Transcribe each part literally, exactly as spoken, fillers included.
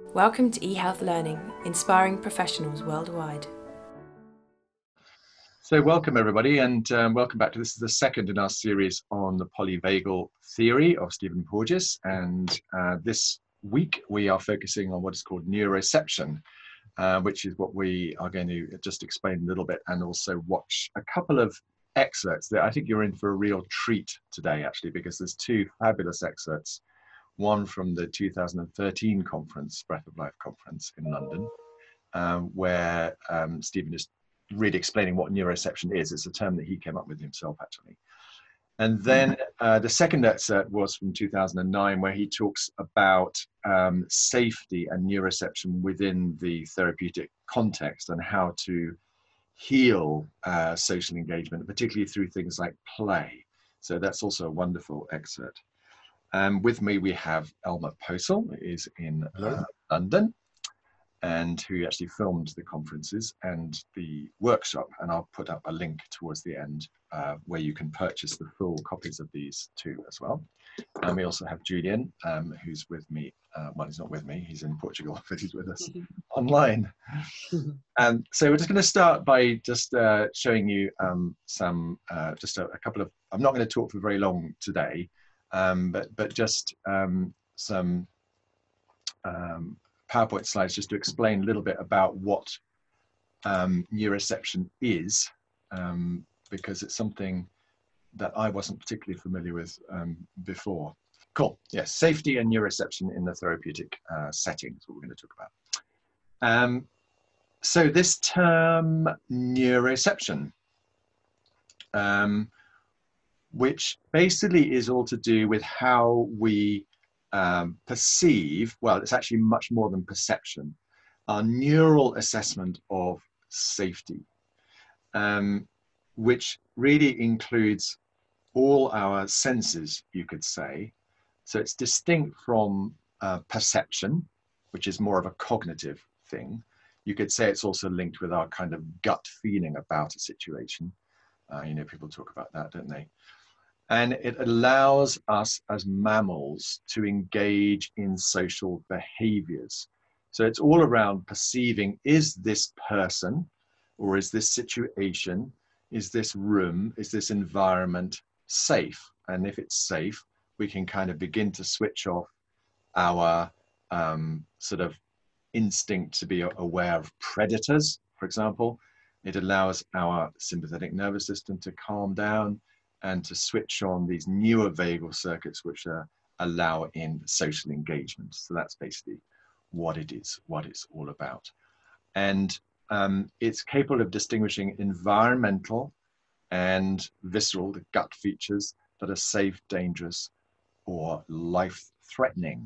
Welcome to eHealth Learning, inspiring professionals worldwide. So welcome everybody, and um, welcome back to this is the second in our series on the polyvagal theory of Stephen Porges. And uh, this week we are focusing on what is called neuroception, uh, which is what we are going to just explain a little bit and also watch a couple of excerpts that I think you're in for a real treat today, actually, because there's two fabulous excerpts. One from the two thousand thirteen conference, Breath of Life conference in London, um, where um, Stephen is really explaining what neuroception is. It's a term that he came up with himself, actually. And then uh, the second excerpt was from two thousand nine, where he talks about um, safety and neuroception within the therapeutic context and how to heal uh, social engagement, particularly through things like play. So that's also a wonderful excerpt. Um, with me, we have Elmer Posel, who is in uh, London, and who actually filmed the conferences and the workshop. And I'll put up a link towards the end uh, where you can purchase the full copies of these two as well. And we also have Julian, um, who's with me. Uh, well, he's not with me, he's in Portugal, but he's with us online. And so we're just going to start by just uh, showing you um, some, uh, just a, a couple of, I'm not going to talk for very long today, um, but, but just um, some um, PowerPoint slides just to explain a little bit about what um, neuroception is, um, because it's something that I wasn't particularly familiar with um, before. Cool. Yes, safety and neuroception in the therapeutic uh, setting is what we're going to talk about. Um, so this term neuroception, um, which basically is all to do with how we um, perceive, well, it's actually much more than perception, our neural assessment of safety, um, which really includes all our senses, you could say. So it's distinct from uh, perception, which is more of a cognitive thing. You could say it's also linked with our kind of gut feeling about a situation. Uh, you know, people talk about that, don't they? And it allows us as mammals to engage in social behaviors. So it's all around perceiving, is this person, or is this situation, is this room, is this environment safe? And if it's safe, we can kind of begin to switch off our um, sort of instinct to be aware of predators, for example. It allows our sympathetic nervous system to calm down and to switch on these newer vagal circuits, which uh, allow in social engagement. So that's basically what it is, what it's all about. And um, it's capable of distinguishing environmental and visceral, the gut features that are safe, dangerous, or life-threatening.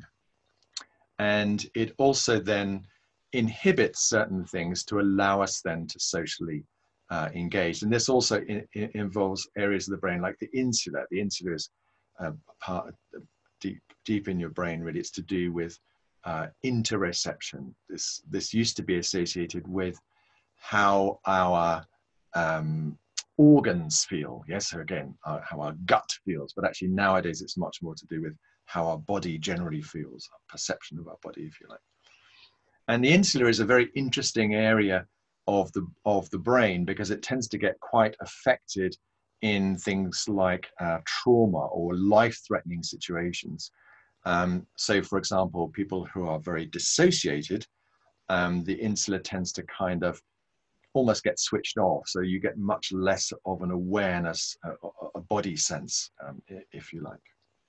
And it also then inhibits certain things to allow us then to socially uh, engage. And this also in, in involves areas of the brain like the insula. The insula is uh, part deep, deep in your brain, really. It's to do with uh, interoception. This, this used to be associated with how our um, organs feel. Yes, so again, uh, how our gut feels. But actually nowadays it's much more to do with how our body generally feels, our perception of our body, if you like. And the insula is a very interesting area of the, of the brain because it tends to get quite affected in things like uh, trauma or life-threatening situations. Um, so for example, people who are very dissociated, um, the insula tends to kind of almost get switched off. So you get much less of an awareness, a, a body sense, um, if you like.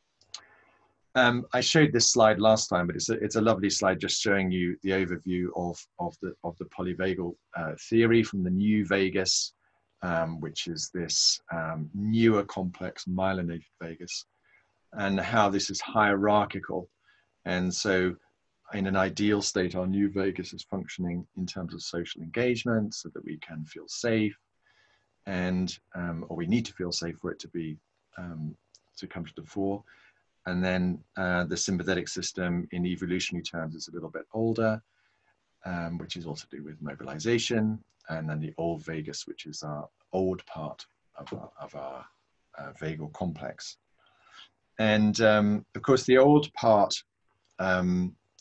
Um, I showed this slide last time, but it's a, it's a lovely slide just showing you the overview of, of, the, of the polyvagal uh, theory from the new vagus, um, which is this um, newer complex myelinated vagus, and how this is hierarchical. And so in an ideal state, our new vagus is functioning in terms of social engagement so that we can feel safe, and um, or we need to feel safe for it to be um, to come to the fore. And then uh, the sympathetic system in evolutionary terms is a little bit older, um, which is also to do with mobilization. And then the old vagus, which is our old part of our, of our uh, vagal complex. And um, of course, the old part um,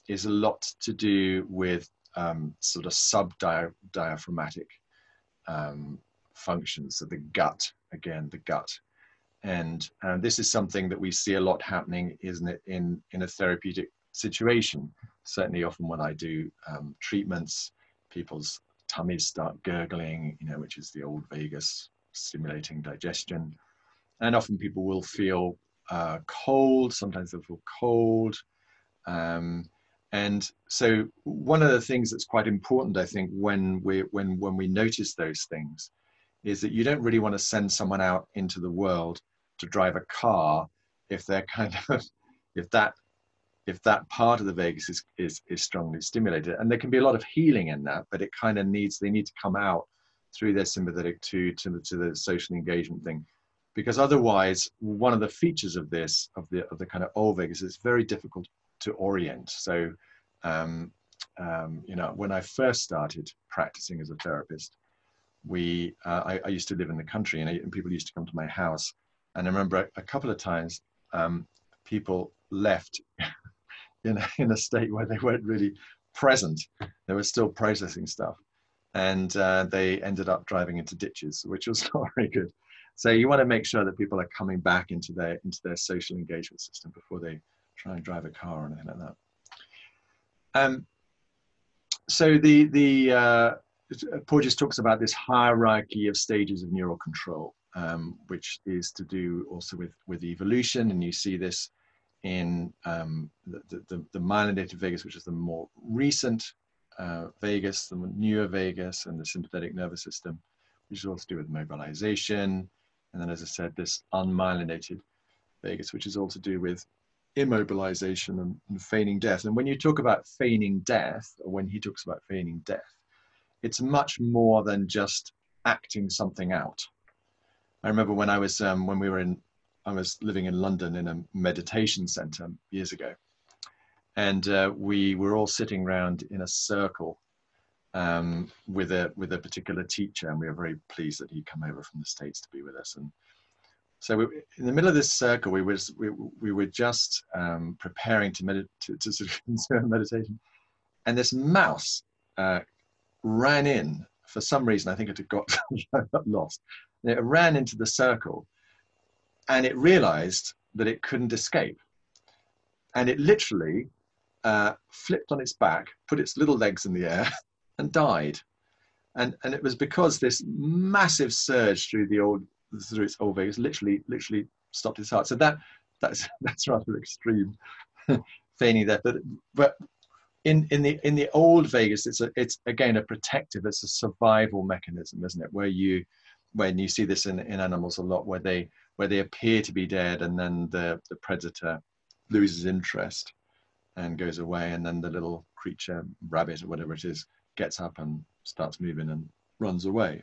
is a lot to do with um, sort of sub-diaphragmatic um, functions, so the gut, again, the gut. And uh, this is something that we see a lot happening, isn't it, in, in a therapeutic situation. Certainly often when I do um, treatments, people's tummies start gurgling, you know, which is the old vagus stimulating digestion. And often people will feel uh, cold, sometimes they'll feel cold. Um, and so one of the things that's quite important, I think, when we, when, when we notice those things, is that you don't really want to send someone out into the world to drive a car if they're kind of, if that, if that part of the vagus is, is, is strongly stimulated. And there can be a lot of healing in that, but it kind of needs, they need to come out through their sympathetic to, to, the, to the social engagement thing. Because otherwise, one of the features of this, of the, of the kind of old vagus, is very difficult to orient. So, um, um, you know, when I first started practicing as a therapist, we, uh, I, I used to live in the country, and, I, and people used to come to my house. And I remember a, a couple of times um, people left in, a, in a state where they weren't really present. They were still processing stuff. And uh, they ended up driving into ditches, which was not very good. So you want to make sure that people are coming back into their, into their social engagement system before they try and drive a car or anything like that. Um, so the, the uh, Porges talks about this hierarchy of stages of neural control, um, which is to do also with, with evolution. And you see this in um, the, the, the myelinated vagus, which is the more recent uh, vagus, the newer vagus, and the sympathetic nervous system, which is also to do with mobilization. And then, as I said, this unmyelinated vagus, which is all to do with immobilization and, and feigning death. And when you talk about feigning death, or when he talks about feigning death, it's much more than just acting something out. I remember when I was, um, when we were in, I was living in London in a meditation center years ago. And uh, we were all sitting around in a circle um, with a with a particular teacher, and we were very pleased that he'd come over from the States to be with us. And so we, in the middle of this circle, we was we, we were just um, preparing to, medit to, to sort of meditation, and this mouse uh, ran in for some reason. I think it had got, got lost. And it ran into the circle, and it realized that it couldn't escape, and it literally uh, flipped on its back, put its little legs in the air, and died. And and it was because this massive surge through the old through its old vagus literally literally stopped its heart. So that that's that's rather extreme, feigning that. But but in in the in the old vagus, it's a it's again a protective. It's a survival mechanism, isn't it? Where you when you see this in in animals a lot, where they where they appear to be dead, and then the the predator loses interest and goes away, and then the little creature, rabbit or whatever it is, gets up and starts moving and runs away.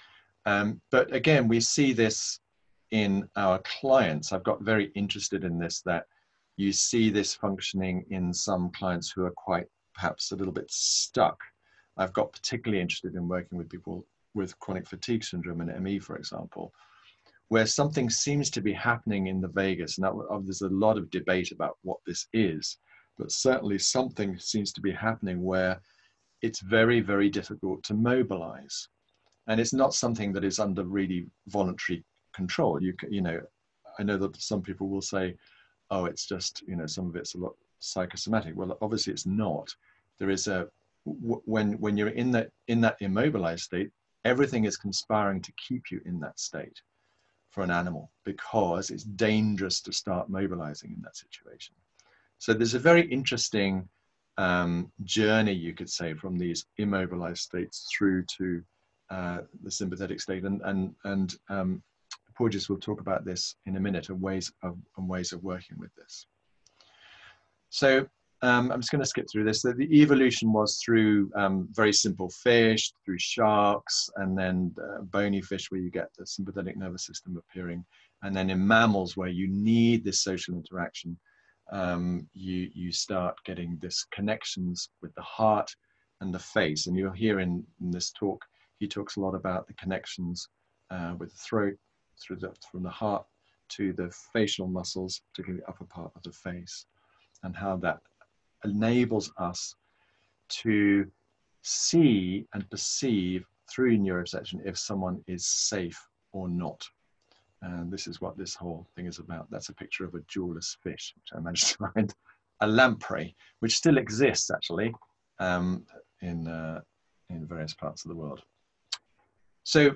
Um, but again, we see this in our clients. I've got very interested in this, that you see this functioning in some clients who are quite perhaps a little bit stuck. I've got particularly interested in working with people with chronic fatigue syndrome and M E, for example, where something seems to be happening in the vagus. Now, there's a lot of debate about what this is, but certainly something seems to be happening where it's very, very difficult to mobilize. And it's not something that is under really voluntary control. You, you know, I know that some people will say, oh, it's just, you know, some of it's a lot psychosomatic. Well, obviously it's not. There is a, when, when you're in that, in that immobilized state, everything is conspiring to keep you in that state for an animal, because it's dangerous to start mobilizing in that situation. So there's a very interesting um, journey, you could say, from these immobilized states through to uh, the sympathetic state. And, and, and um, Porges will talk about this in a minute, and ways of, and ways of working with this. So um, I'm just going to skip through this. So the evolution was through um, very simple fish, through sharks, and then uh, bony fish, where you get the sympathetic nervous system appearing. And then in mammals, where you need this social interaction, um, you, you start getting this connections with the heart and the face. And you'll hear in, in this talk, he talks a lot about the connections uh, with the throat, through the, from the heart to the facial muscles, particularly the upper part of the face, and how that enables us to see and perceive through neuroception if someone is safe or not. And this is what this whole thing is about. That's a picture of a jewelless fish, which I managed to find. A lamprey, which still exists actually um, in, uh, in various parts of the world. So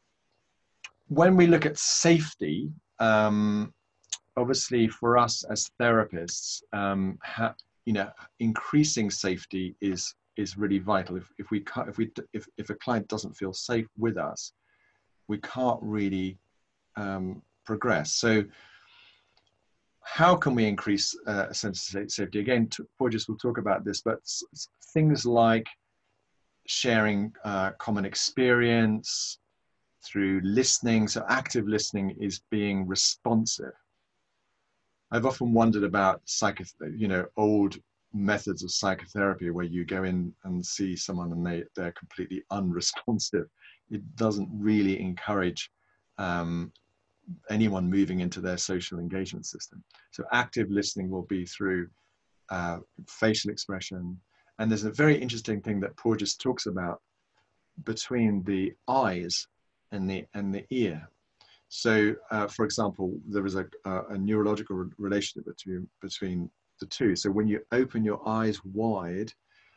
when we look at safety, um, obviously for us as therapists, um, ha you know, increasing safety is is really vital. If if we can't, if we if if a client doesn't feel safe with us, we can't really um, progress. So how can we increase uh, a sense of safety? Again, Porges will talk about this, but things like sharing uh, common experience through listening. So active listening is being responsive. I've often wondered about psycho, you know, old methods of psychotherapy where you go in and see someone and they, they're completely unresponsive. It doesn't really encourage um, anyone moving into their social engagement system. So active listening will be through uh, facial expression. And there's a very interesting thing that Porges talks about between the eyes and the, and the ear. So, uh, for example, there is a, a, a neurological re relationship between, between the two. So when you open your eyes wide,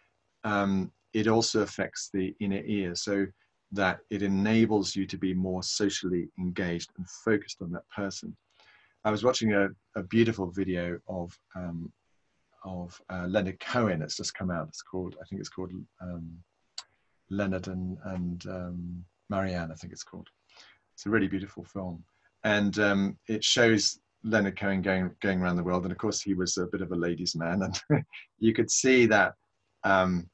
um, it also affects the inner ear, so that it enables you to be more socially engaged and focused on that person. I was watching a, a beautiful video of, um, of uh, Leonard Cohen. It's just come out. It's called, I think it's called um, Leonard and, and um, Marianne, I think it's called. It's a really beautiful film, and um, it shows Leonard Cohen going going around the world. And of course, he was a bit of a ladies' man, and you could see that um,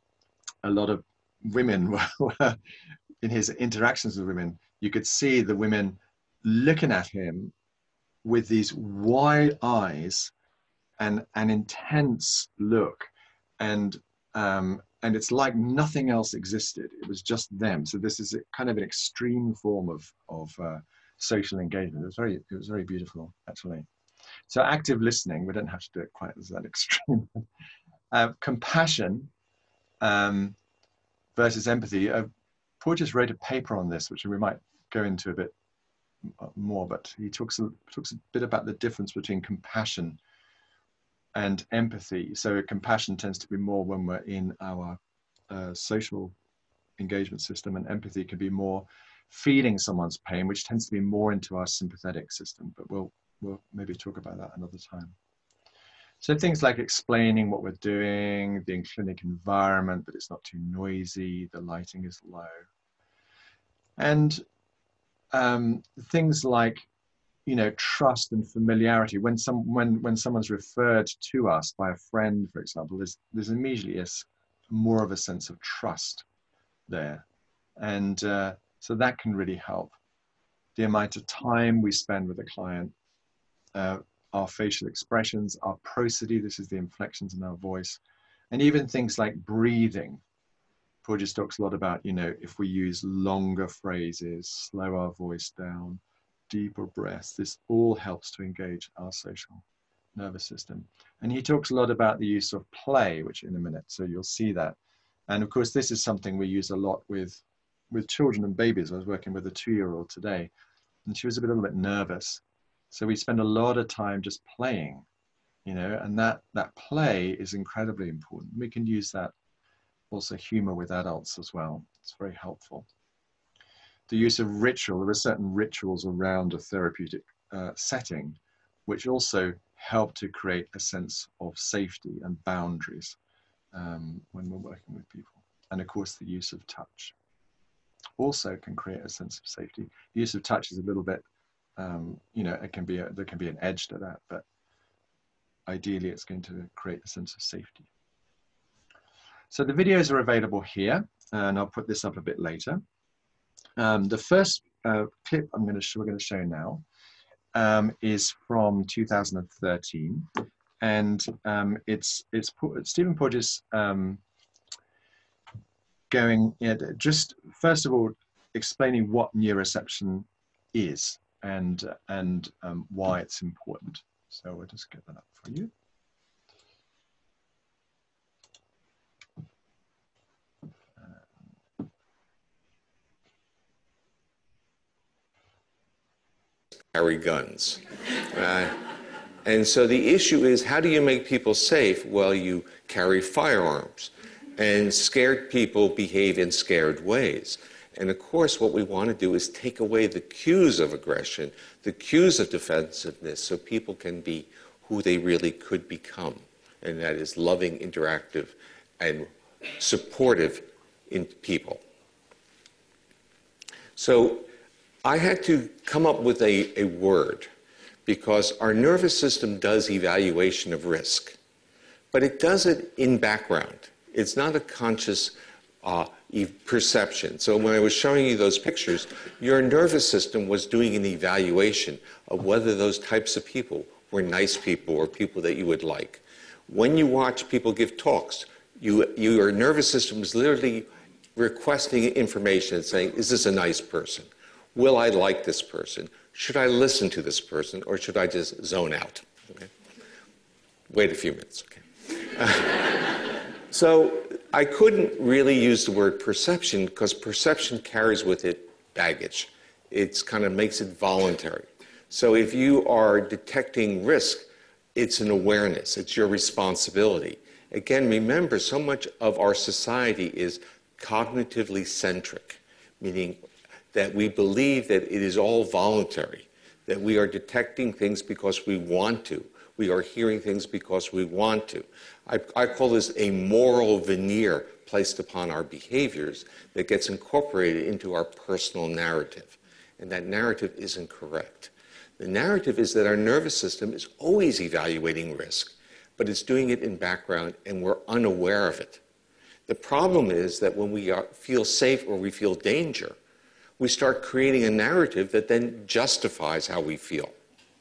a lot of women were in his interactions with women. You could see the women looking at him with these wide eyes and an intense look, and um, and it's like nothing else existed. It was just them. So this is a, kind of an extreme form of of uh, social engagement. It was very it was very beautiful actually. So active listening, we don't have to do it quite as that extreme. uh, compassion um, versus empathy. Uh, Porges wrote a paper on this, which we might go into a bit more. But he talks a, talks a bit about the difference between compassion and empathy. So compassion tends to be more when we're in our uh, social engagement system, and empathy can be more feeling someone's pain, which tends to be more into our sympathetic system. But we'll we'll maybe talk about that another time. So things like explaining what we're doing, the clinic environment, that it's not too noisy, the lighting is low, and um, things like, you know, trust and familiarity. When some when when someone's referred to us by a friend, for example, there's there's immediately a, more of a sense of trust there, and uh, so that can really help. The amount of time we spend with a client, uh, our facial expressions, our prosody, this is the inflections in our voice, and even things like breathing. Porges talks a lot about, you know, if we use longer phrases, slow our voice down, deeper breaths, this all helps to engage our social nervous system. And he talks a lot about the use of play, which in a minute, so you'll see that. And of course, this is something we use a lot with, with children and babies. I was working with a two-year-old today, and she was a little bit nervous. So we spend a lot of time just playing, you know, and that, that play is incredibly important. We can use that also humor with adults as well. It's very helpful. The use of ritual, there are certain rituals around a therapeutic uh, setting, which also help to create a sense of safety and boundaries um, when we're working with people. And of course, the use of touch also can create a sense of safety. The use of touch is a little bit, um, you know, it can be a, there can be an edge to that, but ideally it's going to create a sense of safety. So the videos are available here, and I'll put this up a bit later. Um, the first uh, clip I'm going to show, we're going to show now um, is from two thousand thirteen, and um, it's it's Stephen Porges um, going, you know, just first of all explaining what neuroception is and and um, why it's important. So we'll just get that up for you. carry guns. Uh, and so the issue is, how do you make people safe? Well, you carry firearms. And scared people behave in scared ways. And of course, what we want to do is take away the cues of aggression, the cues of defensiveness, so people can be who they really could become. And that is loving, interactive, and supportive in people. So I had to come up with a, a word, because our nervous system does evaluation of risk, but it does it in background. It's not a conscious uh, perception. So when I was showing you those pictures, your nervous system was doing an evaluation of whether those types of people were nice people or people that you would like. When you watch people give talks, you, your nervous system is literally requesting information and saying, is this a nice person? Will I like this person? Should I listen to this person, or should I just zone out? Okay. Wait a few minutes. Okay. Uh, so I couldn't really use the word perception, because perception carries with it baggage. It kind of makes it voluntary. So if you are detecting risk, it's an awareness. It's your responsibility. Again, remember, so much of our society is cognitively centric, meaning that we believe that it is all voluntary, that we are detecting things because we want to. We are hearing things because we want to. I, I call this a moral veneer placed upon our behaviors that gets incorporated into our personal narrative. And that narrative isn't correct. The narrative is that our nervous system is always evaluating risk, but it's doing it in background and we're unaware of it. The problem is that when we are, feel safe or we feel danger, we start creating a narrative that then justifies how we feel.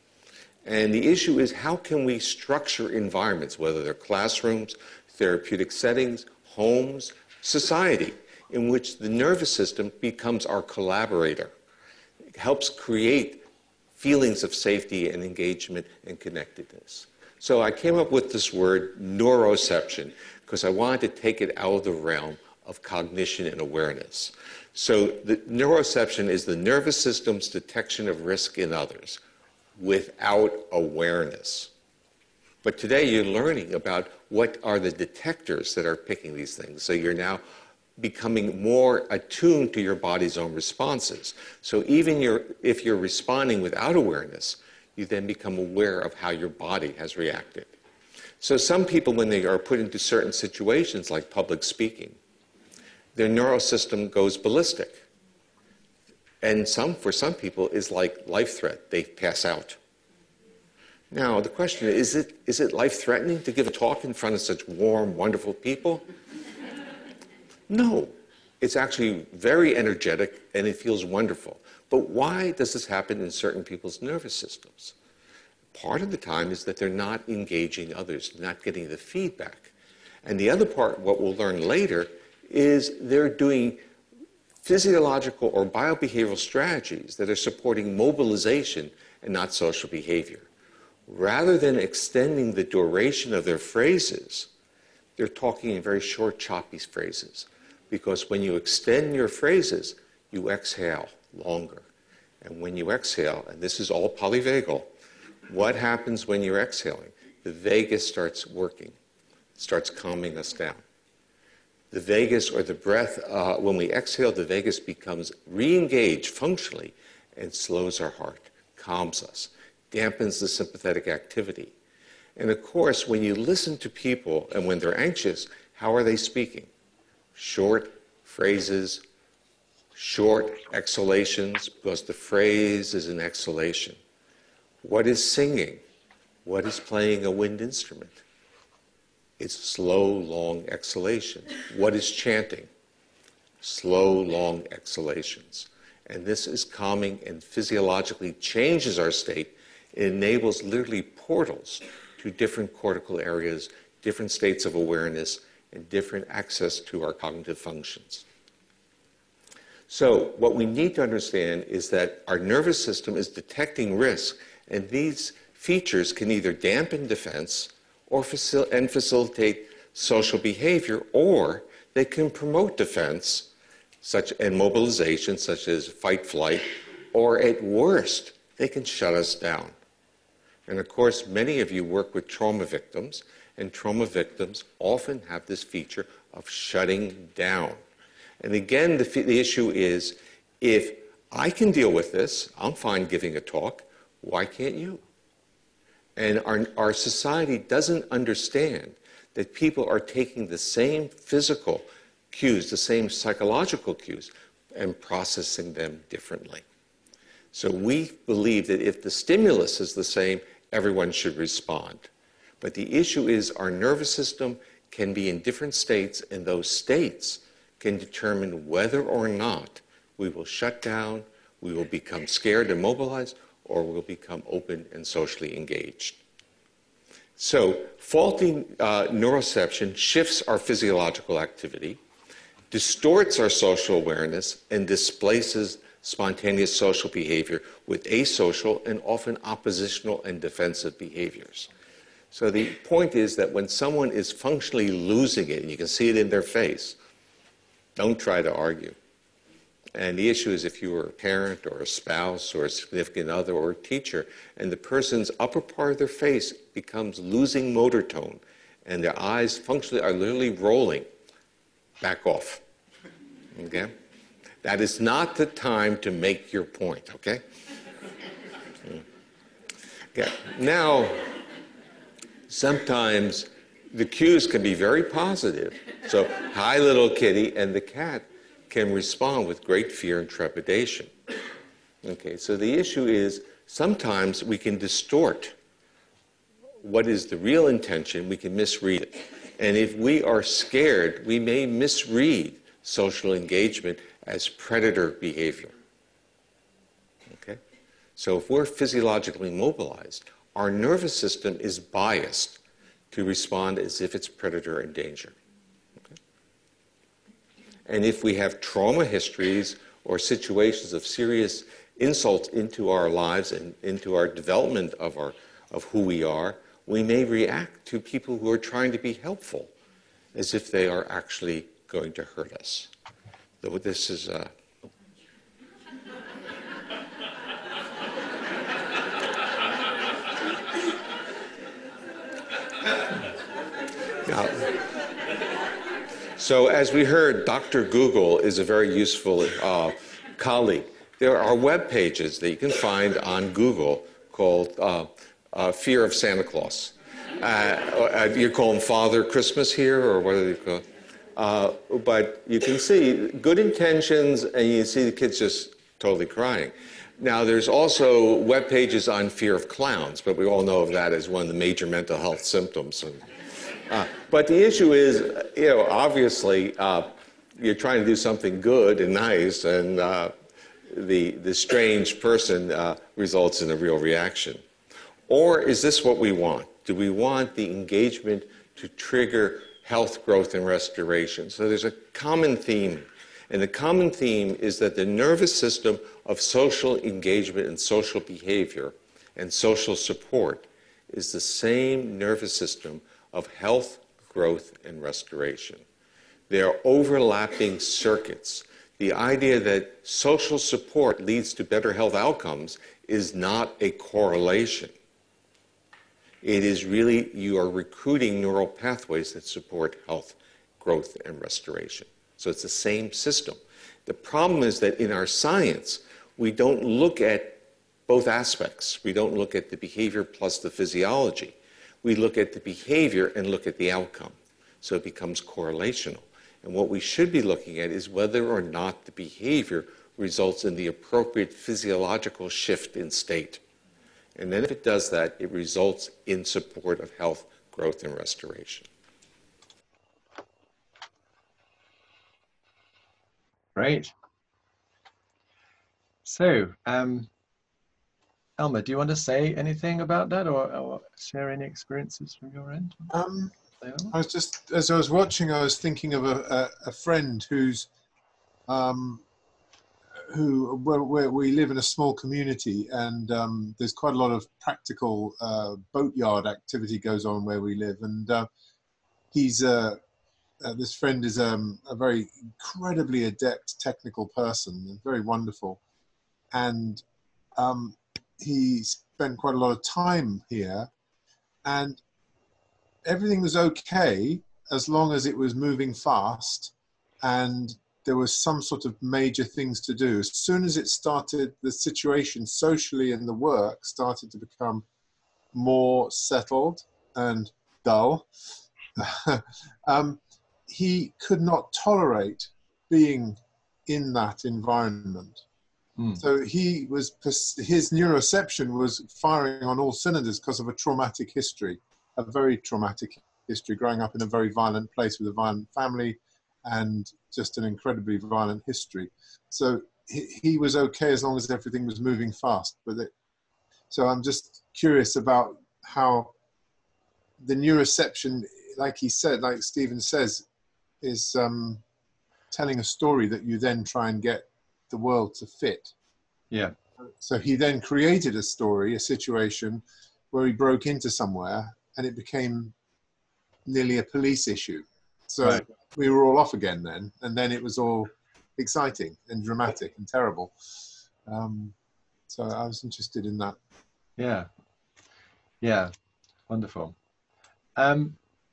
And the issue is, how can we structure environments, whether they're classrooms, therapeutic settings, homes, society, in which the nervous system becomes our collaborator. It helps create feelings of safety and engagement and connectedness. So I came up with this word, neuroception, because I wanted to take it out of the realm of cognition and awareness. So the neuroception is the nervous system's detection of risk in others without awareness. But today you're learning about what are the detectors that are picking these things. So you're now becoming more attuned to your body's own responses. So even your, if you're responding without awareness, you then become aware of how your body has reacted. So some people, when they are put into certain situations like public speaking, their neural system goes ballistic. And some, for some people, is like life threat. They pass out. Now, the question is, is it, is it life-threatening to give a talk in front of such warm, wonderful people? No. It's actually very energetic, and it feels wonderful. But why does this happen in certain people's nervous systems? Part of the time is that they're not engaging others, not getting the feedback. And the other part, what we'll learn later, is they're doing physiological or biobehavioral strategies that are supporting mobilization and not social behavior. Rather than extending the duration of their phrases, they're talking in very short, choppy phrases. Because when you extend your phrases, you exhale longer. And when you exhale, and this is all polyvagal, what happens when you're exhaling? The vagus starts working, starts calming us down. The vagus, or the breath, uh, when we exhale, the vagus becomes re-engaged functionally and slows our heart, calms us, dampens the sympathetic activity. And of course, when you listen to people and when they're anxious, how are they speaking? Short phrases, short exhalations, because the phrase is an exhalation. What is singing? What is playing a wind instrument? It's slow, long exhalation. What is chanting? Slow, long exhalations. And this is calming and physiologically changes our state. It enables literally portals to different cortical areas, different states of awareness, and different access to our cognitive functions. So what we need to understand is that our nervous system is detecting risk, and these features can either dampen defense or facil- and facilitate social behavior, or they can promote defense such and mobilization, such as fight, flight, or at worst, they can shut us down. And of course, many of you work with trauma victims, and trauma victims often have this feature of shutting down. And again, the, the issue is, if I can deal with this, I'm fine giving a talk, why can't you? And our, our society doesn't understand that people are taking the same physical cues, the same psychological cues, and processing them differently. So we believe that if the stimulus is the same, everyone should respond. But the issue is our nervous system can be in different states, and those states can determine whether or not we will shut down, we will become scared and mobilized, or we'll become open and socially engaged. So faulty uh, neuroception shifts our physiological activity, distorts our social awareness, and displaces spontaneous social behavior with asocial and often oppositional and defensive behaviors. So the point is that when someone is functionally losing it, and you can see it in their face, don't try to argue. And the issue is if you are a parent or a spouse or a significant other or a teacher, and the person's upper part of their face becomes losing motor tone, and their eyes functionally are literally rolling, back off. Okay? That is not the time to make your point, okay? Okay. Now, sometimes the cues can be very positive. So, hi, little kitty, and the cat can respond with great fear and trepidation. Okay, so the issue is sometimes we can distort what is the real intention, we can misread it. And if we are scared, we may misread social engagement as predator behavior. Okay? So if we're physiologically mobilized, our nervous system is biased to respond as if it's predator in danger. And if we have trauma histories or situations of serious insults into our lives and into our development of, our, of who we are, we may react to people who are trying to be helpful as if they are actually going to hurt us. Though this is... Uh, now, So as we heard, Doctor Google is a very useful uh, colleague. There are web pages that you can find on Google called uh, uh, Fear of Santa Claus. Uh, you call him Father Christmas here, or what do you call it? Uh, but you can see good intentions, and you see the kids just totally crying. Now, there's also web pages on fear of clowns, but we all know of that as one of the major mental health symptoms. And, Uh, but the issue is, you know, obviously, uh, you're trying to do something good and nice, and uh, the, the strange person uh, results in a real reaction. Or is this what we want? Do we want the engagement to trigger health, growth, and restoration? So there's a common theme, and the common theme is that the nervous system of social engagement and social behavior and social support is the same nervous system of health, growth, and restoration. They are overlapping circuits. The idea that social support leads to better health outcomes is not a correlation. It is really, you are recruiting neural pathways that support health, growth, and restoration. So it's the same system. The problem is that in our science, we don't look at both aspects. We don't look at the behavior plus the physiology. We look at the behavior and look at the outcome. So it becomes correlational. And what we should be looking at is whether or not the behavior results in the appropriate physiological shift in state. And then if it does that, it results in support of health, growth, and restoration. Great. So, um, Elmer, do you want to say anything about that, or, or share any experiences from your end? Um, I was just, as I was watching, I was thinking of a, a, a friend who's, um, who, where, where we live in a small community, and um, there's quite a lot of practical uh, boatyard activity goes on where we live, and uh, he's, uh, uh, this friend is um, a very incredibly adept technical person, and very wonderful, and um, he spent quite a lot of time here, and everything was okay as long as it was moving fast and there was some sort of major things to do. As soon as it started, the situation socially and the work started to become more settled and dull. um, he could not tolerate being in that environment. Mm. So he was, his neuroception was firing on all cylinders because of a traumatic history, a very traumatic history, growing up in a very violent place with a violent family and just an incredibly violent history. So he, he was okay as long as everything was moving fast. But it, so I'm just curious about how the neuroception, like he said, like Stephen says, is um, telling a story that you then try and get the world to fit. Yeah. So he then created a story, a situation where he broke into somewhere and it became nearly a police issue. So right. we were all off again then, and then it was all exciting and dramatic and terrible. Um, so I was interested in that. Yeah. Yeah. Wonderful. Um,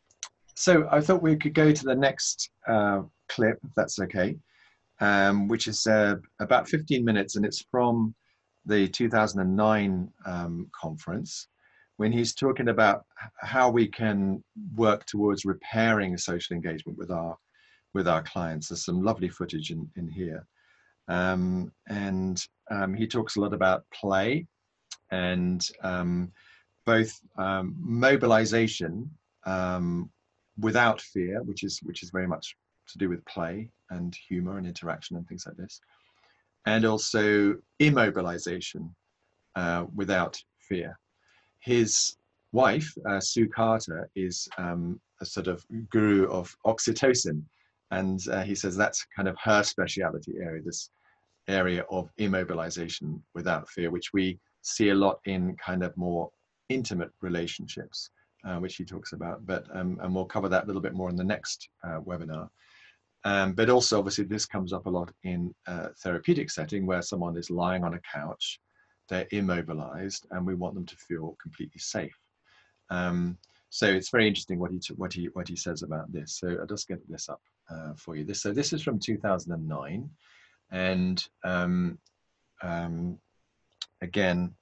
so I thought we could go to the next uh, clip, if that's okay, um, which is uh, about fifteen minutes, and it's from the two thousand nine um, conference, when he's talking about how we can work towards repairing social engagement with our with our clients. There's some lovely footage in, in here. Um, and um, he talks a lot about play and um, both um, mobilization um, without fear, which is, which is very much to do with play and humor and interaction and things like this. And also immobilization uh, without fear. His wife, uh, Sue Carter, is um, a sort of guru of oxytocin. And uh, he says that's kind of her speciality area, this area of immobilization without fear, which we see a lot in kind of more intimate relationships, uh, which he talks about. But um, and we'll cover that a little bit more in the next uh, webinar. Um, but also, obviously, this comes up a lot in a therapeutic setting where someone is lying on a couch, they're immobilized, and we want them to feel completely safe. Um, so it's very interesting what he what he what he says about this. So I'll just get this up uh, for you. This so this is from two thousand nine, and um, um, again,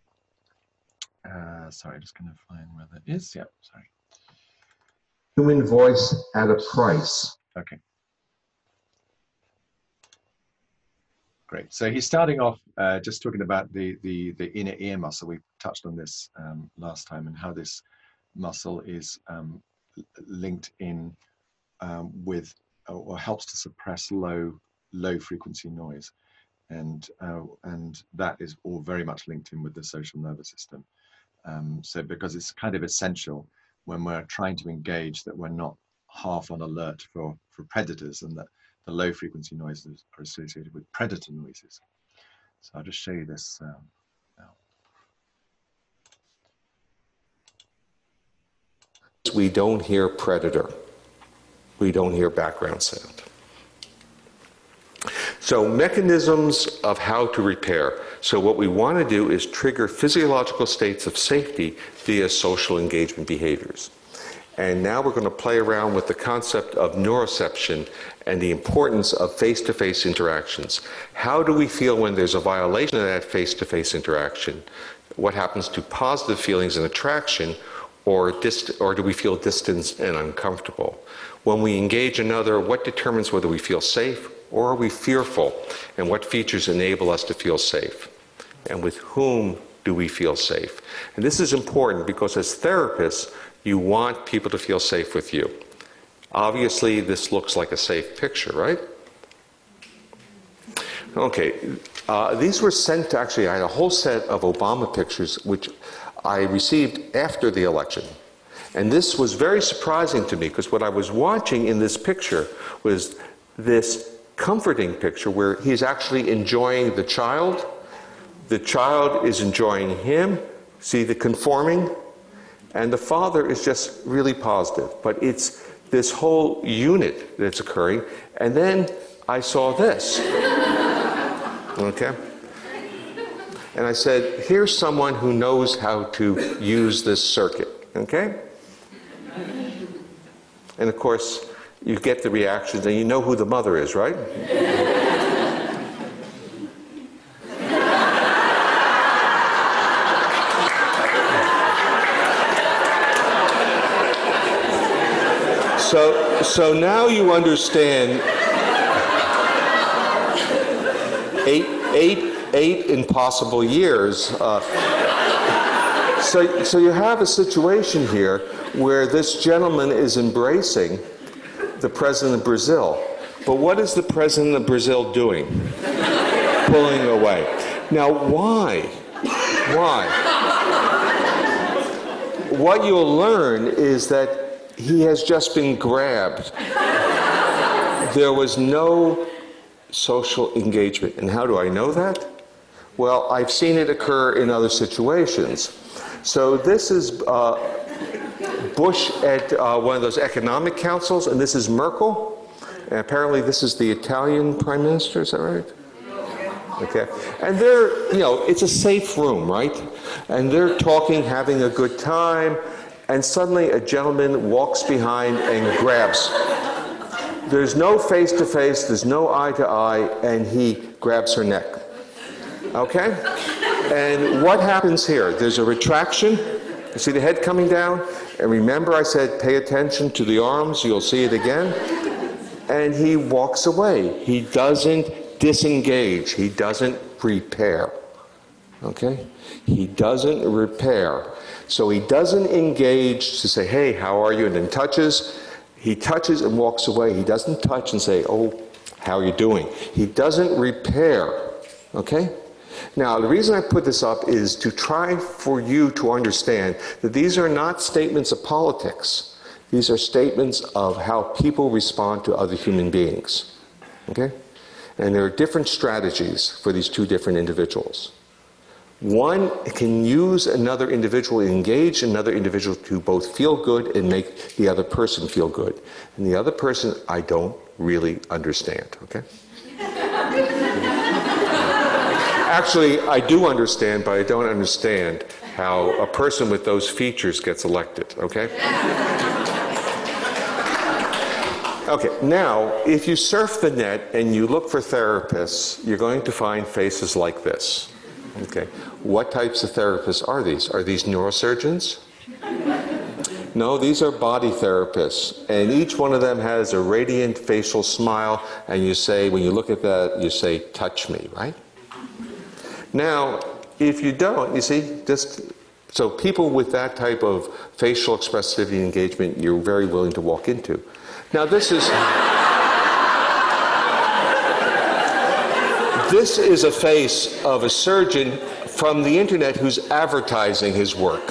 uh, sorry, I'm just going to find where that is. Yeah, sorry. Human voice at a price. Okay. Great. So he's starting off uh, just talking about the, the, the inner ear muscle. We touched on this um, last time, and how this muscle is um, linked in um, with or helps to suppress low low frequency noise, and uh, and that is all very much linked in with the social nervous system. Um, so because it's kind of essential when we're trying to engage that we're not half on alert for for predators, and that the low frequency noises are associated with predator noises. So I'll just show you this um, now. We don't hear predator. We don't hear background sound. So mechanisms of how to repair. So what we want to do is trigger physiological states of safety via social engagement behaviors. And now we're going to play around with the concept of neuroception and the importance of face-to-face interactions. How do we feel when there's a violation of that face-to-face interaction? What happens to positive feelings and attraction, or, dist or do we feel distanced and uncomfortable? When we engage another, what determines whether we feel safe or are we fearful? And what features enable us to feel safe? And with whom do we feel safe? And this is important because as therapists, you want people to feel safe with you. Obviously, this looks like a safe picture, right? Okay, uh, these were sent, actually, I had a whole set of Obama pictures which I received after the election. And this was very surprising to me because what I was watching in this picture was this comforting picture where he's actually enjoying the child. The child is enjoying him. See the conforming? And the father is just really positive. But it's this whole unit that's occurring. And then I saw this. Okay? And I said, here's someone who knows how to use this circuit, okay? And of course, you get the reactions, and you know who the mother is, right? So, so now you understand eight, eight, eight impossible years. Uh, so, so you have a situation here where this gentleman is embracing the president of Brazil. But what is the president of Brazil doing? Pulling away. Now, why? Why? What you'll learn is that he has just been grabbed. There was no social engagement. And how do I know that? Well, I've seen it occur in other situations. So this is uh, Bush at uh, one of those economic councils, and this is Merkel. And apparently this is the Italian prime minister, is that right? Okay. And they're, you know, it's a safe room, right? And they're talking, having a good time. And suddenly a gentleman walks behind and grabs. There's no face-to-face, there's no eye-to-eye, and he grabs her neck. Okay? And what happens here? There's a retraction. You see the head coming down? And remember I said pay attention to the arms, you'll see it again. And he walks away. He doesn't disengage. He doesn't repair. Okay? He doesn't repair. So he doesn't engage to say, hey, how are you? And then touches. He touches and walks away. He doesn't touch and say, oh, how are you doing? He doesn't repair. Okay? Now, the reason I put this up is to try for you to understand that these are not statements of politics. These are statements of how people respond to other human beings. Okay? And there are different strategies for these two different individuals. One can use another individual, engage another individual to both feel good and make the other person feel good. And the other person, I don't really understand, okay? Actually, I do understand, but I don't understand how a person with those features gets elected, okay? Okay, now, if you surf the net and you look for therapists, you're going to find faces like this. Okay, what types of therapists are these? Are these neurosurgeons? No, these are body therapists. And each one of them has a radiant facial smile, and you say, when you look at that, you say, touch me, right? Now, if you don't, you see, just, so people with that type of facial expressivity and engagement, you're very willing to walk into. Now, this is... This is a face of a surgeon from the internet who's advertising his work.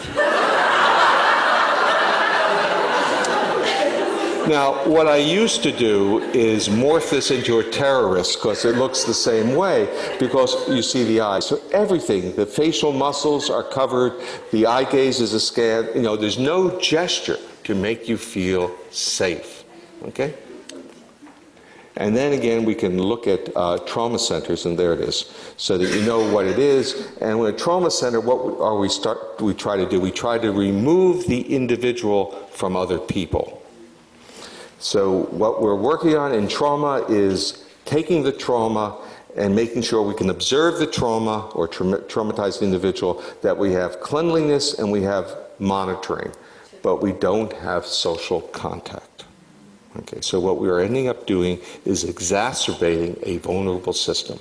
Now, what I used to do is morph this into a terrorist because it looks the same way, because you see the eyes. So everything, the facial muscles are covered, the eye gaze is a scan, you know, there's no gesture to make you feel safe, okay? And then again, we can look at uh, trauma centers, and there it is, so that you know what it is. And with a trauma center, what are we start? We try to do? We try to remove the individual from other people. So what we're working on in trauma is taking the trauma and making sure we can observe the trauma or tra traumatized individual, that we have cleanliness and we have monitoring, but we don't have social contact. Okay, so what we are ending up doing is exacerbating a vulnerable system.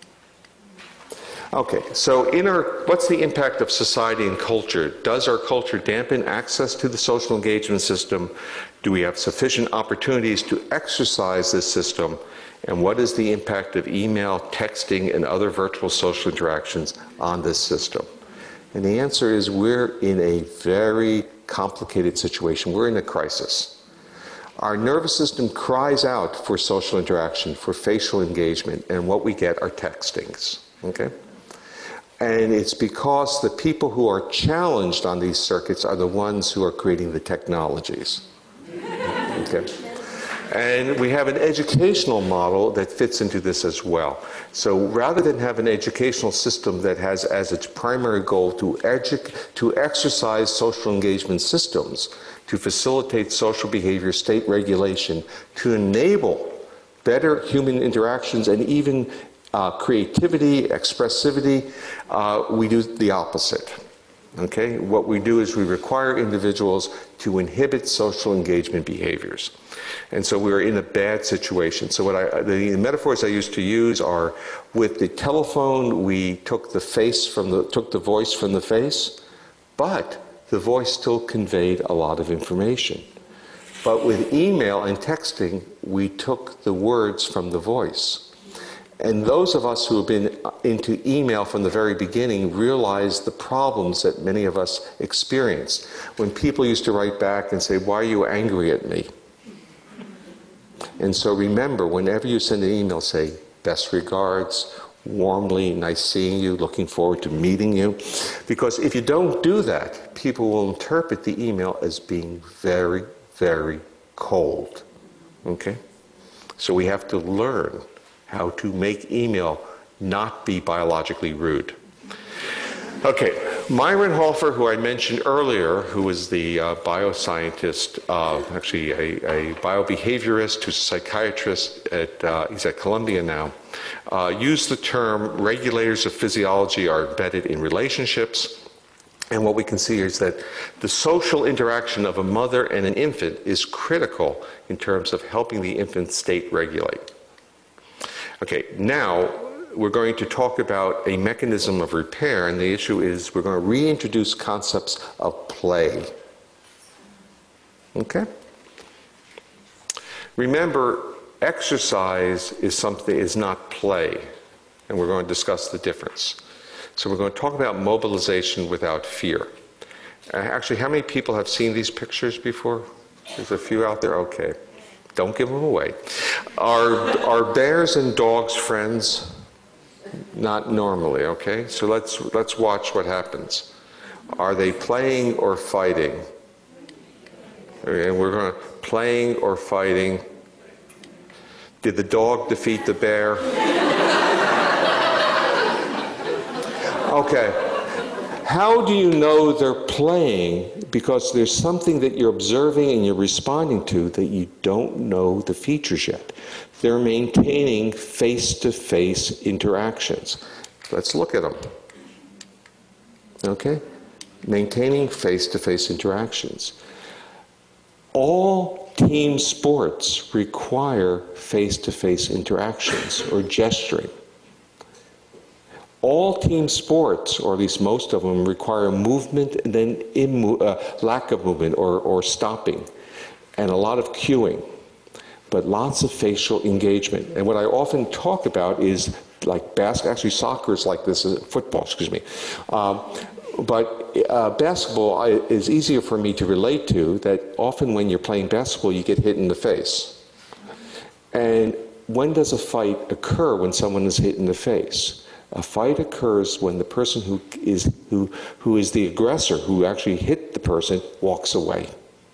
Okay, so in our, what's the impact of society and culture? Does our culture dampen access to the social engagement system? Do we have sufficient opportunities to exercise this system? And what is the impact of email, texting, and other virtual social interactions on this system? And the answer is we're in a very complicated situation. We're in a crisis. Our nervous system cries out for social interaction, for facial engagement, and what we get are textings, okay? And it's because the people who are challenged on these circuits are the ones who are creating the technologies, okay? And we have an educational model that fits into this as well. So rather than have an educational system that has as its primary goal to, edu- to exercise social engagement systems, to facilitate social behavior, state regulation, to enable better human interactions and even uh, creativity, expressivity, uh, we do the opposite. Okay? What we do is we require individuals to inhibit social engagement behaviors. And so we're in a bad situation. So what I, the metaphors I used to use are, with the telephone, we took the face from the, took the voice from the face, but the voice still conveyed a lot of information. But with email and texting, we took the words from the voice. And those of us who have been into email from the very beginning realize the problems that many of us experienced. When people used to write back and say, "Why are you angry at me?" And so remember, whenever you send an email, say, "Best regards, warmly, nice seeing you, looking forward to meeting you." Because if you don't do that, people will interpret the email as being very, very cold. Okay? So we have to learn how to make email not be biologically rude. Okay, Myron Hofer, who I mentioned earlier, who is the uh, bioscientist, uh, actually a, a biobehaviorist who's a psychiatrist, at, uh, he's at Columbia now, uh, used the term regulators of physiology are embedded in relationships. And what we can see is that the social interaction of a mother and an infant is critical in terms of helping the infant state regulate. Okay, now we're going to talk about a mechanism of repair, and the issue is we're going to reintroduce concepts of play. Okay? Remember, exercise is something is not play, and we're going to discuss the difference. So we're going to talk about mobilization without fear. Uh, actually, how many people have seen these pictures before? There's a few out there? Okay. Don't give them away. Are, are bears and dogs friends? Not normally, okay? So let's, let's watch what happens. Are they playing or fighting? Okay, and we're going to, playing or fighting. Did the dog defeat the bear? Okay. How do you know they're playing? Because there's something that you're observing and you're responding to that you don't know the features yet. They're maintaining face-to-face interactions. Let's look at them. Okay? Maintaining face-to-face interactions. All team sports require face-to-face interactions or gesturing. All team sports, or at least most of them, require movement and then immo- uh, lack of movement or, or stopping, and a lot of cueing, but lots of facial engagement. And what I often talk about is like basketball, actually soccer is like this, football, excuse me. Um, but uh, basketball I, is easier for me to relate to, that often when you're playing basketball, you get hit in the face. And when does a fight occur when someone is hit in the face? A fight occurs when the person who is, who, who is the aggressor, who actually hit the person, walks away.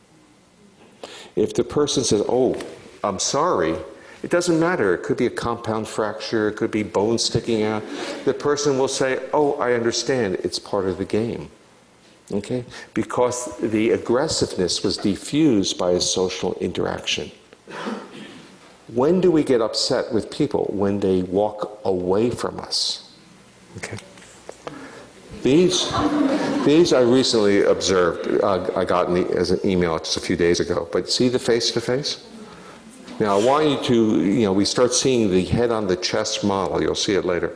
If the person says, "Oh, I'm sorry," it doesn't matter. It could be a compound fracture, it could be bone sticking out. The person will say, "Oh, I understand, it's part of the game." Okay? Because the aggressiveness was diffused by a social interaction. When do we get upset with people? When they walk away from us. Okay. These, these I recently observed. Uh, I got in the, as an email just a few days ago. But see the face-to-face? Now I want you to, you know, we start seeing the head on the chest model. You'll see it later.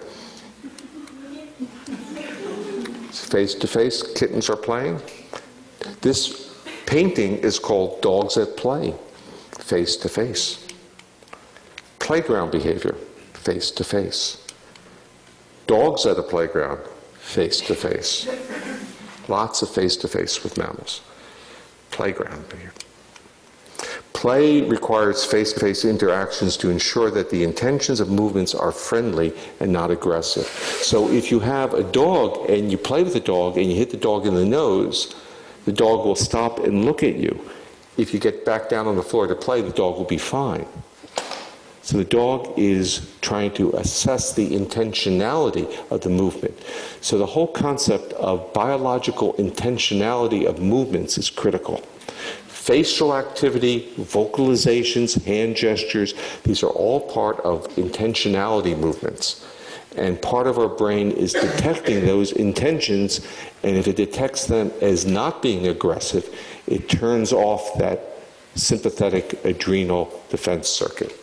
Face-to-face, kittens are playing. This painting is called Dogs at Play, face-to-face. Playground behavior, face-to-face. Dogs at a playground, face-to-face. Lots of face-to-face with mammals. Playground behavior. Play requires face-to-face interactions to ensure that the intentions of movements are friendly and not aggressive. So if you have a dog and you play with the dog and you hit the dog in the nose, the dog will stop and look at you. if you get back down on the floor to play, the dog will be fine. So the dog is trying to assess the intentionality of the movement. So the whole concept of biological intentionality of movements is critical. Facial activity, vocalizations, hand gestures, these are all part of intentionality movements. And part of our brain is detecting those intentions, and if it detects them as not being aggressive, it turns off that sympathetic adrenal defense circuit.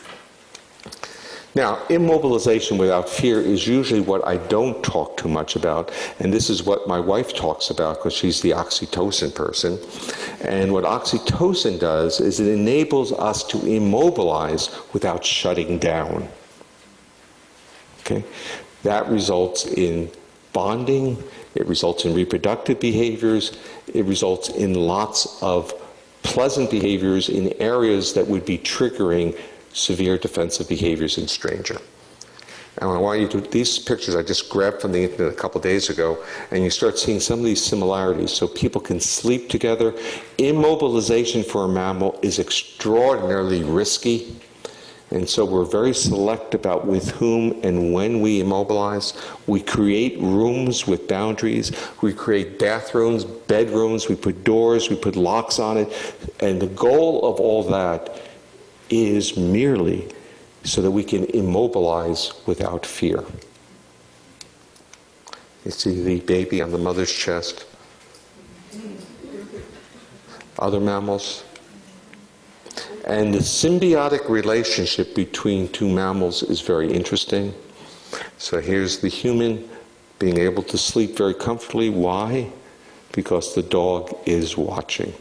Now, immobilization without fear is usually what I don't talk too much about, and this is what my wife talks about because she's the oxytocin person. And what oxytocin does is it enables us to immobilize without shutting down. Okay? That results in bonding, it results in reproductive behaviors, it results in lots of pleasant behaviors in areas that would be triggering severe defensive behaviors in stranger. And I want you to, these pictures I just grabbed from the internet a couple days ago, and you start seeing some of these similarities. So people can sleep together. Immobilization for a mammal is extraordinarily risky, and so we're very select about with whom and when we immobilize. We create rooms with boundaries. We create bathrooms, bedrooms, we put doors, we put locks on it, and the goal of all that is merely so that we can immobilize without fear. You see the baby on the mother's chest. Other mammals. And the symbiotic relationship between two mammals is very interesting. So here's the human being able to sleep very comfortably. Why? Because the dog is watching.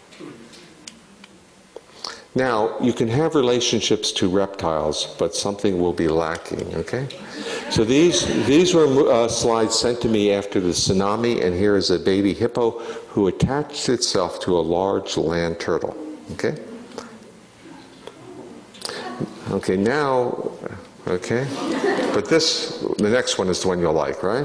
Now, you can have relationships to reptiles, but something will be lacking, okay? So these, these were uh, slides sent to me after the tsunami, and here is a baby hippo who attached itself to a large land turtle, okay? Okay, now, okay? But this, the next one is the one you'll like, right?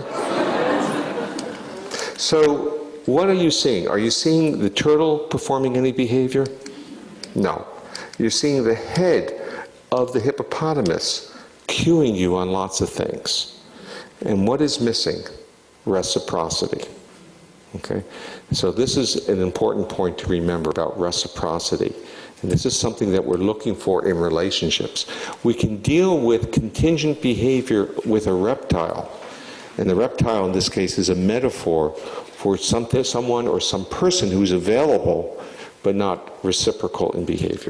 So, what are you seeing? Are you seeing the turtle performing any behavior? No. You're seeing the head of the hippopotamus cueing you on lots of things. And what is missing? Reciprocity. Okay? So this is an important point to remember about reciprocity. And this is something that we're looking for in relationships. We can deal with contingent behavior with a reptile. And the reptile in this case is a metaphor for something, someone or some person who's available but not reciprocal in behavior.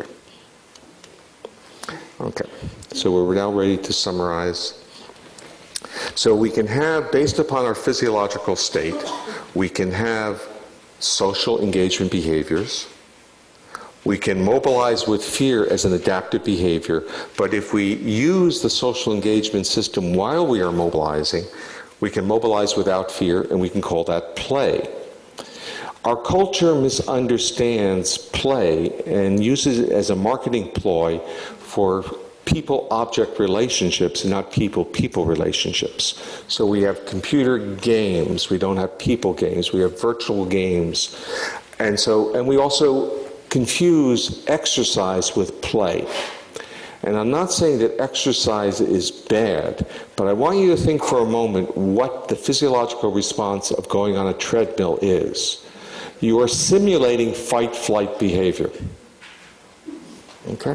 Okay, so we're now ready to summarize. So we can have, based upon our physiological state, we can have social engagement behaviors. We can mobilize with fear as an adaptive behavior, but if we use the social engagement system while we are mobilizing, we can mobilize without fear, and we can call that play. Our culture misunderstands play and uses it as a marketing ploy for people-object relationships and not people-people relationships. So we have computer games, we don't have people games, we have virtual games. And so, and we also confuse exercise with play. And I'm not saying that exercise is bad, but I want you to think for a moment what the physiological response of going on a treadmill is. You are simulating fight-flight behavior. Okay?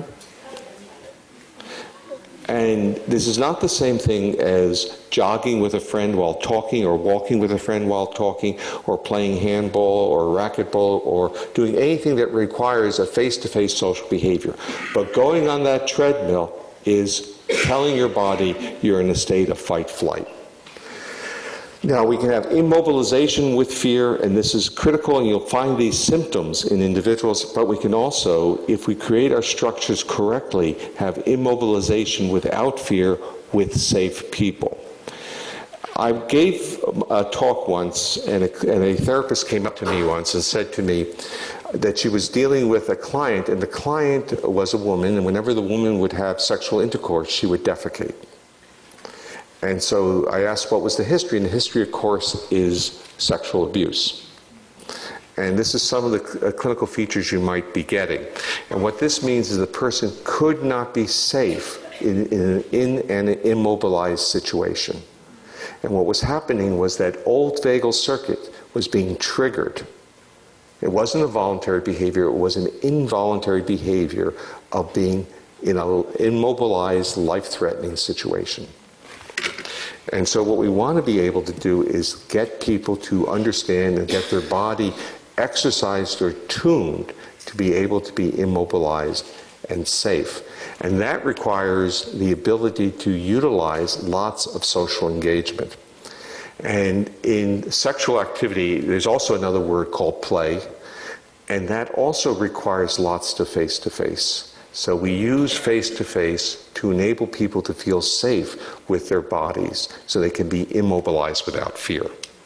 And this is not the same thing as jogging with a friend while talking, or walking with a friend while talking, or playing handball or racquetball, or doing anything that requires a face-to-face social behavior. But going on that treadmill is telling your body you're in a state of fight-flight. Now, we can have immobilization with fear, and this is critical, and you'll find these symptoms in individuals, but we can also, if we create our structures correctly, have immobilization without fear with safe people. I gave a talk once, and a, and a therapist came up to me once and said to me that she was dealing with a client, and the client was a woman, and whenever the woman would have sexual intercourse, she would defecate. And so I asked what was the history, and the history, of course, is sexual abuse. And this is some of the cl- uh, clinical features you might be getting. And what this means is the person could not be safe in, in, in an immobilized situation. And what was happening was that old vagal circuit was being triggered. It wasn't a voluntary behavior, it was an involuntary behavior of being in an immobilized, life-threatening situation. And so what we want to be able to do is get people to understand and get their body exercised or tuned to be able to be immobilized and safe. And that requires the ability to utilize lots of social engagement. And in sexual activity, there's also another word called play, and that also requires lots of face-to-face. So we use face-to-face to enable people to feel safe with their bodies so they can be immobilized without fear.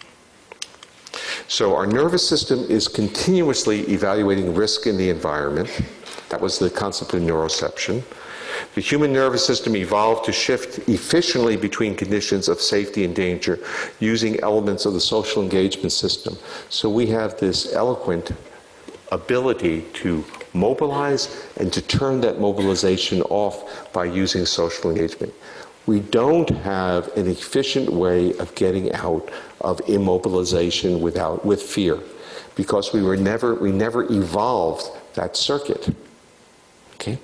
So our nervous system is continuously evaluating risk in the environment. That was the concept of neuroception. The human nervous system evolved to shift efficiently between conditions of safety and danger using elements of the social engagement system. So we have this eloquent ability to mobilize and to turn that mobilization off by using social engagement. We don't have an efficient way of getting out of immobilization without, with fear, because we were never, we never evolved that circuit. Okay?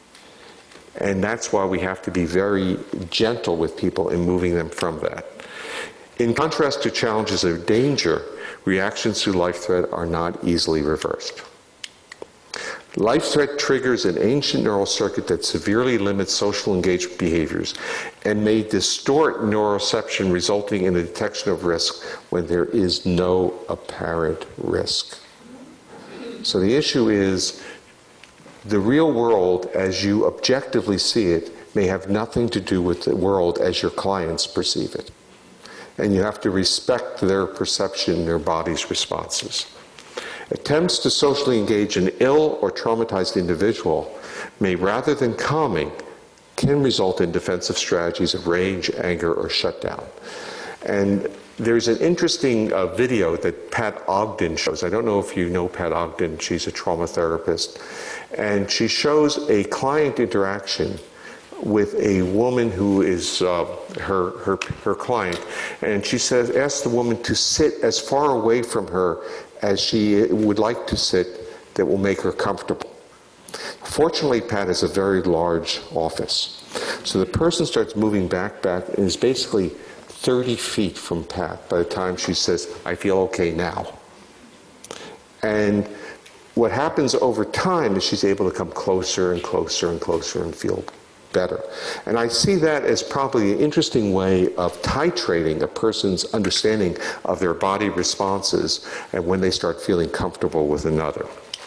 And that's why we have to be very gentle with people in moving them from that. In contrast to challenges of danger, reactions to life threat are not easily reversed. Life threat triggers an ancient neural circuit that severely limits social engagement behaviors and may distort neuroception, resulting in the detection of risk when there is no apparent risk. So the issue is, the real world, as you objectively see it, may have nothing to do with the world as your clients perceive it. And you have to respect their perception, their body's responses. Attempts to socially engage an ill or traumatized individual may, rather than calming, can result in defensive strategies of rage, anger, or shutdown. And there's an interesting uh, video that Pat Ogden shows. I don't know if you know Pat Ogden. She's a trauma therapist. And she shows a client interaction with a woman who is uh, her, her, her client. And she says, asks the woman to sit as far away from her as she would like to sit that will make her comfortable. Fortunately, Pat has a very large office. So the person starts moving back, back, and is basically thirty feet from Pat by the time she says, I feel okay now. And what happens over time is she's able to come closer and closer and closer and feel better. And I see that as probably an interesting way of titrating a person's understanding of their body responses and when they start feeling comfortable with another.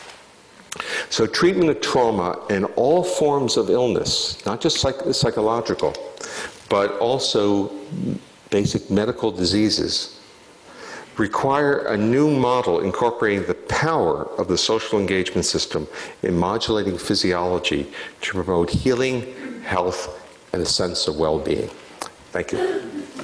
So treatment of trauma and all forms of illness, not just psych psychological, but also basic medical diseases, require a new model incorporating the power of the social engagement system in modulating physiology to promote healing, health, and a sense of well-being. Thank you.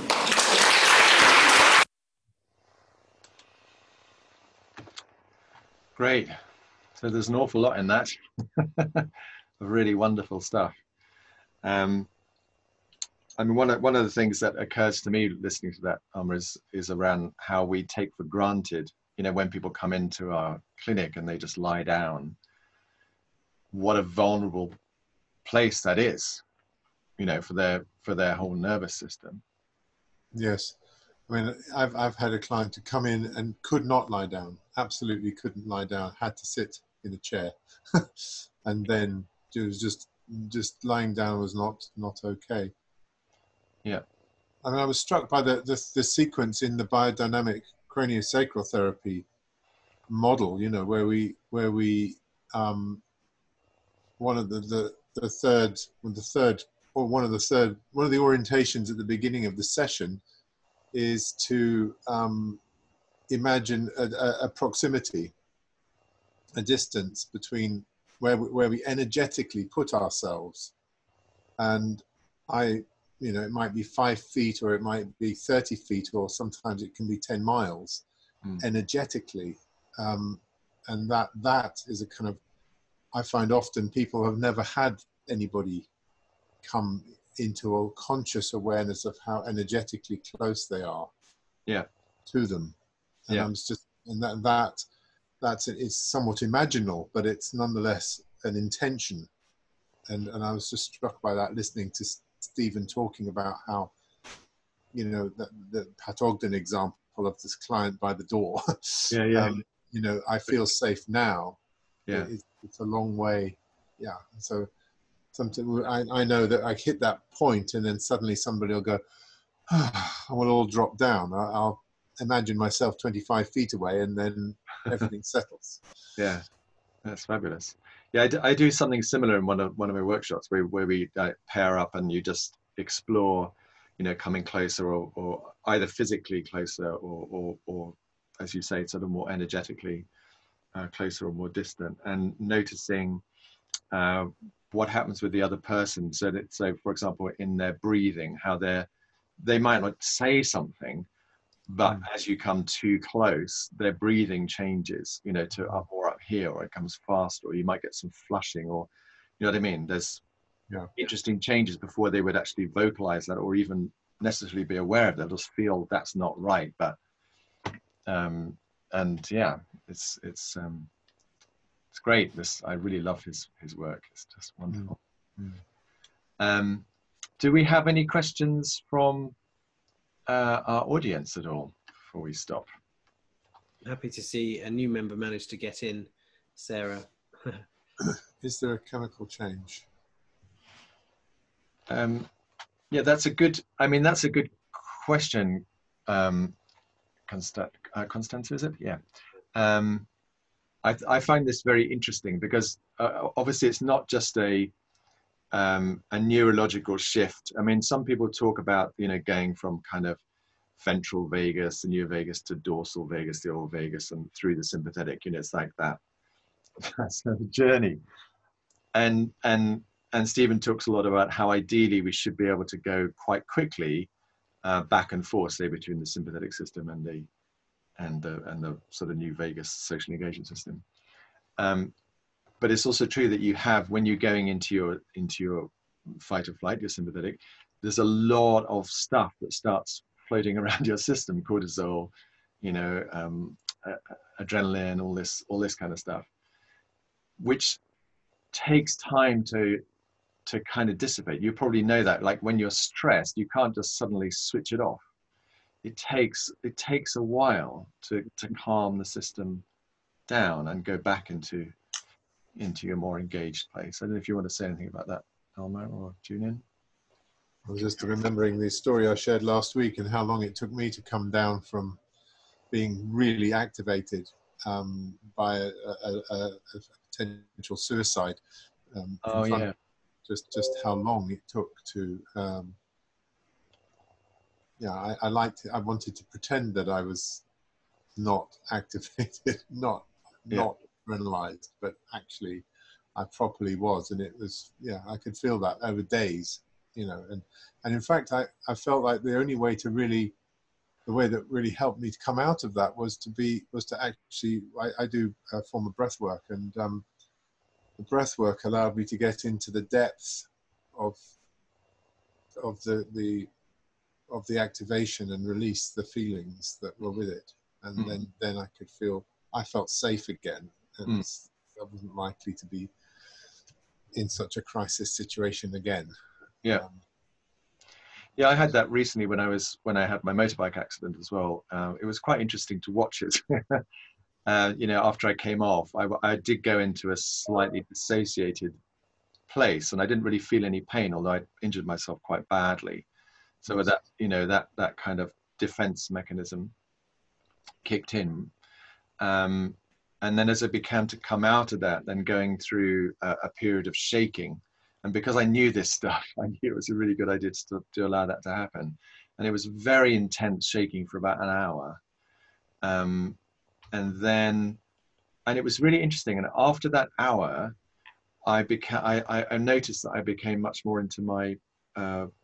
Great. So there's an awful lot in that. Really wonderful stuff. Um, I mean, one of, one of the things that occurs to me listening to that, Amar, is, is around how we take for granted, you know, when people come into our clinic and they just lie down, what a vulnerable place that is, you know, for their, for their whole nervous system. Yes. I mean, I've, I've had a client to come in and could not lie down, absolutely couldn't lie down, had to sit in a chair. And then it was just, just lying down was not, not okay. Yeah. I mean, I was struck by the, the, the sequence in the biodynamic craniosacral therapy model, you know, where we, where we, um, one of the, the, the third, the third, or one of the third, one of the orientations at the beginning of the session is to um, imagine a, a, a proximity, a distance between where we, where we energetically put ourselves. And I, you know, it might be five feet or it might be thirty feet, or sometimes it can be ten miles mm. energetically. um, and that that is a kind of, I find often people have never had anybody come into a conscious awareness of how energetically close they are, yeah, to them, and yeah. I'm just, and that that that's it's somewhat imaginal, but it's nonetheless an intention, and and I was just struck by that, listening to Stephen talking about how, you know, the, the Pat Ogden example of this client by the door. Yeah, yeah. um, you know, I feel safe now. Yeah. It, it's a long way. Yeah. So something, I, I know that I hit that point, and then suddenly somebody will go, oh, I will all drop down. I, I'll imagine myself twenty-five feet away, and then everything settles. Yeah, that's fabulous. Yeah, I do, I do something similar in one of one of my workshops where, where we uh, pair up and you just explore, you know, coming closer, or, or either physically closer, or, or, or, as you say, sort of more energetically uh, closer or more distant, and noticing uh, what happens with the other person. So that, so for example, in their breathing, how they're, they might not say something, but mm. as you come too close, their breathing changes, you know, to up or up here, or it comes fast, or you might get some flushing, or, you know what I mean? There's yeah. interesting changes before they would actually vocalize that, or even necessarily be aware of that. They'll just feel that's not right. But, um, and yeah, it's, it's, um, it's great. This, I really love his, his work. It's just wonderful. Mm. Um, do we have any questions from Uh, our audience at all before we stop? Happy to see a new member manage to get in, Sarah. Is there a chemical change? Um, yeah, that's a good, I mean, that's a good question. Um, Constant, uh, Constanza, is it? Yeah. Um, I, I find this very interesting because uh, obviously it's not just a, um, a neurological shift. I mean, some people talk about, you know, going from kind of ventral vagus, the neovagus, to dorsal vagus, the old vagus, and through the sympathetic, you know, it's like that. That's a journey. And, and, and Stephen talks a lot about how ideally we should be able to go quite quickly uh, back and forth, say, between the sympathetic system and the, and the, and the sort of new vagus social engagement system. Um, but it's also true that you have, when you're going into your, into your fight or flight, your sympathetic, there's a lot of stuff that starts floating around your system, cortisol, you know, um, uh, adrenaline, all this, all this kind of stuff, which takes time to, to kind of dissipate. You probably know that, like when you're stressed, you can't just suddenly switch it off. It takes, it takes a while to, to calm the system down and go back into, into your more engaged place. I don't know if you want to say anything about that, Alma or Julian. I was just remembering the story I shared last week and how long it took me to come down from being really activated um, by a, a, a, a potential suicide. Um, oh yeah. Just just how long it took to. Um, yeah, I, I liked. I wanted to pretend that I was not activated, not yeah. not adrenalized, but actually, I properly was, and it was. Yeah, I could feel that over days. You know, and, and in fact, I, I felt like the only way to really, the way that really helped me to come out of that was to be, was to actually, I, I do a form of breath work, and um, the breath work allowed me to get into the depths of, of the, the, of the activation and release the feelings that were with it. And mm. then, then I could feel, I felt safe again, and mm. I wasn't likely to be in such a crisis situation again. Yeah. Um, yeah, I had that recently when I was, when I had my motorbike accident as well. Uh, it was quite interesting to watch it. uh, you know, after I came off, I, I did go into a slightly dissociated place, and I didn't really feel any pain, although I injured myself quite badly. So with that, you know, that, that kind of defense mechanism kicked in. Um, and then as I began to come out of that, then going through a, a period of shaking. And because I knew this stuff, I knew it was a really good idea to, to allow that to happen. And it was very intense shaking for about an hour. Um, and then, and it was really interesting. And after that hour, I became, I, I, I noticed that I became much more into my, uh,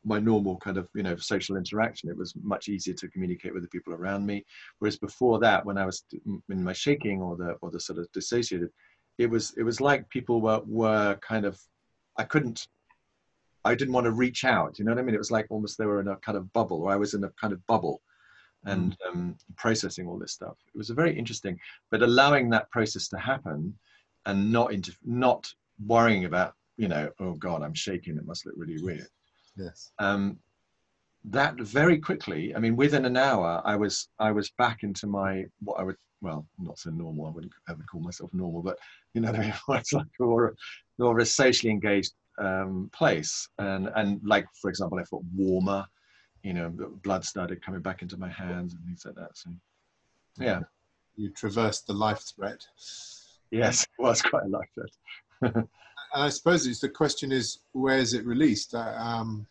my normal kind of, you know, social interaction. It was much easier to communicate with the people around me. Whereas before that, when I was in my shaking or the or the sort of dissociated, it was it was like people were were kind of, I couldn't, I didn't want to reach out. You know what I mean? It was like almost they were in a kind of bubble, or I was in a kind of bubble, and um, processing all this stuff. It was a very interesting, but allowing that process to happen, and not into not worrying about, you know, oh God, I'm shaking. It must look really weird. Yes. Um, that very quickly, I mean, within an hour, I was I was back into my, what I would, well, not so normal, I wouldn't ever call myself normal, but you know what I mean, it's like more, more of a socially engaged um, place. And, and like, for example, I felt warmer, you know, blood started coming back into my hands and things like that. So, yeah. You traversed the life threat. Yes, it was quite a life threat. And I suppose it's, the question is, where is it released? Uh, um,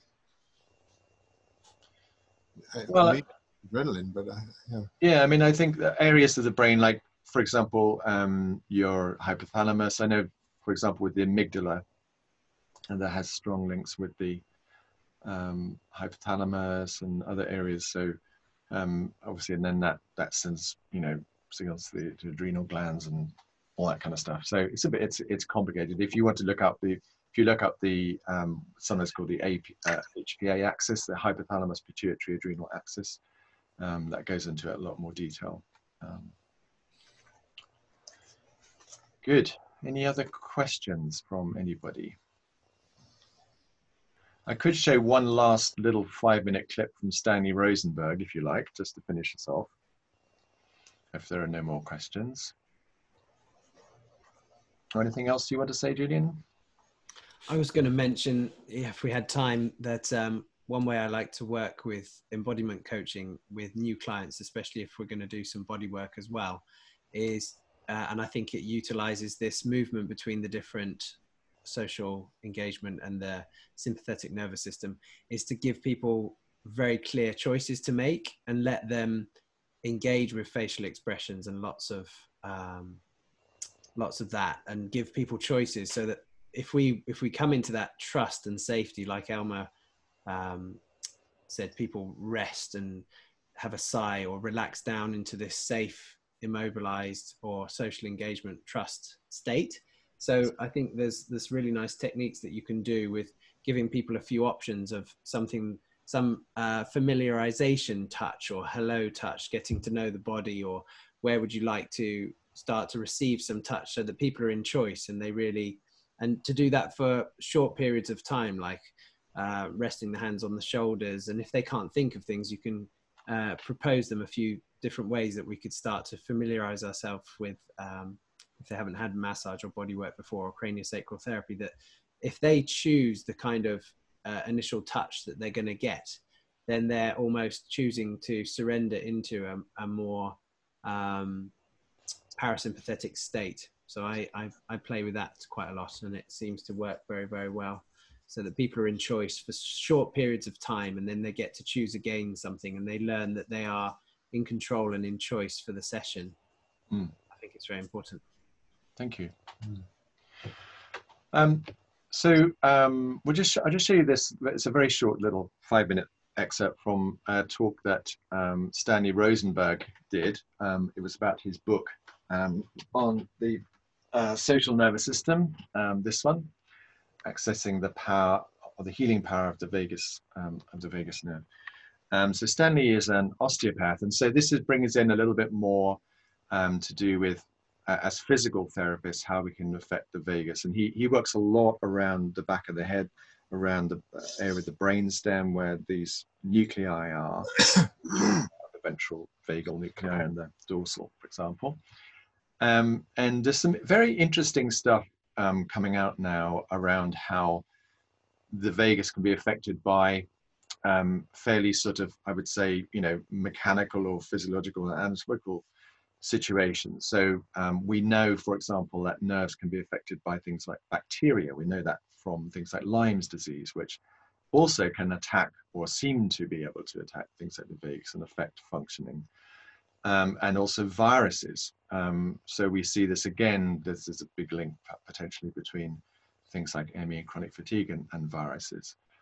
well, I mean, adrenaline, but uh, yeah. Yeah, I mean, I think the areas of the brain, like, for example, um, your hypothalamus. I know, for example, with the amygdala, and that has strong links with the um, hypothalamus and other areas. So um, obviously, and then that that sends, you know, signals to the to adrenal glands and all that kind of stuff. So it's a bit, it's it's complicated. If you want to look up the, if you look up the, um, sometimes called the A P, uh, H P A axis, the hypothalamus pituitary adrenal axis, um, that goes into it a lot more detail. Um, good. Any other questions from anybody? I could show one last little five-minute clip from Stanley Rosenberg, if you like, just to finish us off, if there are no more questions. Or anything else you want to say, Julian? I was going to mention, yeah, if we had time, that um, one way I like to work with embodiment coaching with new clients, especially if we're going to do some body work as well, is, uh, and I think it utilizes this movement between the different social engagement and the sympathetic nervous system, is to give people very clear choices to make and let them engage with facial expressions and lots of um, lots of that, and give people choices, so that if we if we come into that trust and safety, like Elmer um, said, people rest and have a sigh or relax down into this safe, immobilized or social engagement trust state. So I think there's there's really nice techniques that you can do with giving people a few options of something, some uh, familiarization touch or hello touch, getting to know the body, or where would you like to start to receive some touch, so that people are in choice and they really, and to do that for short periods of time, like uh, resting the hands on the shoulders. And if they can't think of things, you can uh, propose them a few different ways that we could start to familiarize ourselves with, um, if they haven't had massage or body work before, or craniosacral therapy, that if they choose the kind of uh, initial touch that they're going to get, then they're almost choosing to surrender into a, a more um, parasympathetic state. So I, I I play with that quite a lot, and it seems to work very, very well, so that people are in choice for short periods of time, and then they get to choose again something, and they learn that they are in control and in choice for the session. Mm. I think it's very important. Thank you. Mm. Um, so um, we'll just I'll just show you this. It's a very short little five-minute excerpt from a talk that um, Stanley Rosenberg did. Um, it was about his book um, on the uh, social nervous system. Um, this one, accessing the power or the healing power of the vagus um, of the vagus nerve. Um, so Stanley is an osteopath, and so this is brings in a little bit more um, to do with, uh, as physical therapists, how we can affect the vagus. And he he works a lot around the back of the head, around the area of the brainstem where these nuclei are, the ventral vagal nuclei and the dorsal, for example. Um, and there's some very interesting stuff um, coming out now around how the vagus can be affected by um, fairly sort of, I would say, you know, mechanical or physiological and anatomical situations. So um, we know, for example, that nerves can be affected by things like bacteria. We know that from things like Lyme's disease, which also can attack or seem to be able to attack things like the vagus and affect functioning. Um, and also viruses. Um, so we see this again, this is a big link potentially between things like M E and chronic fatigue and, and viruses.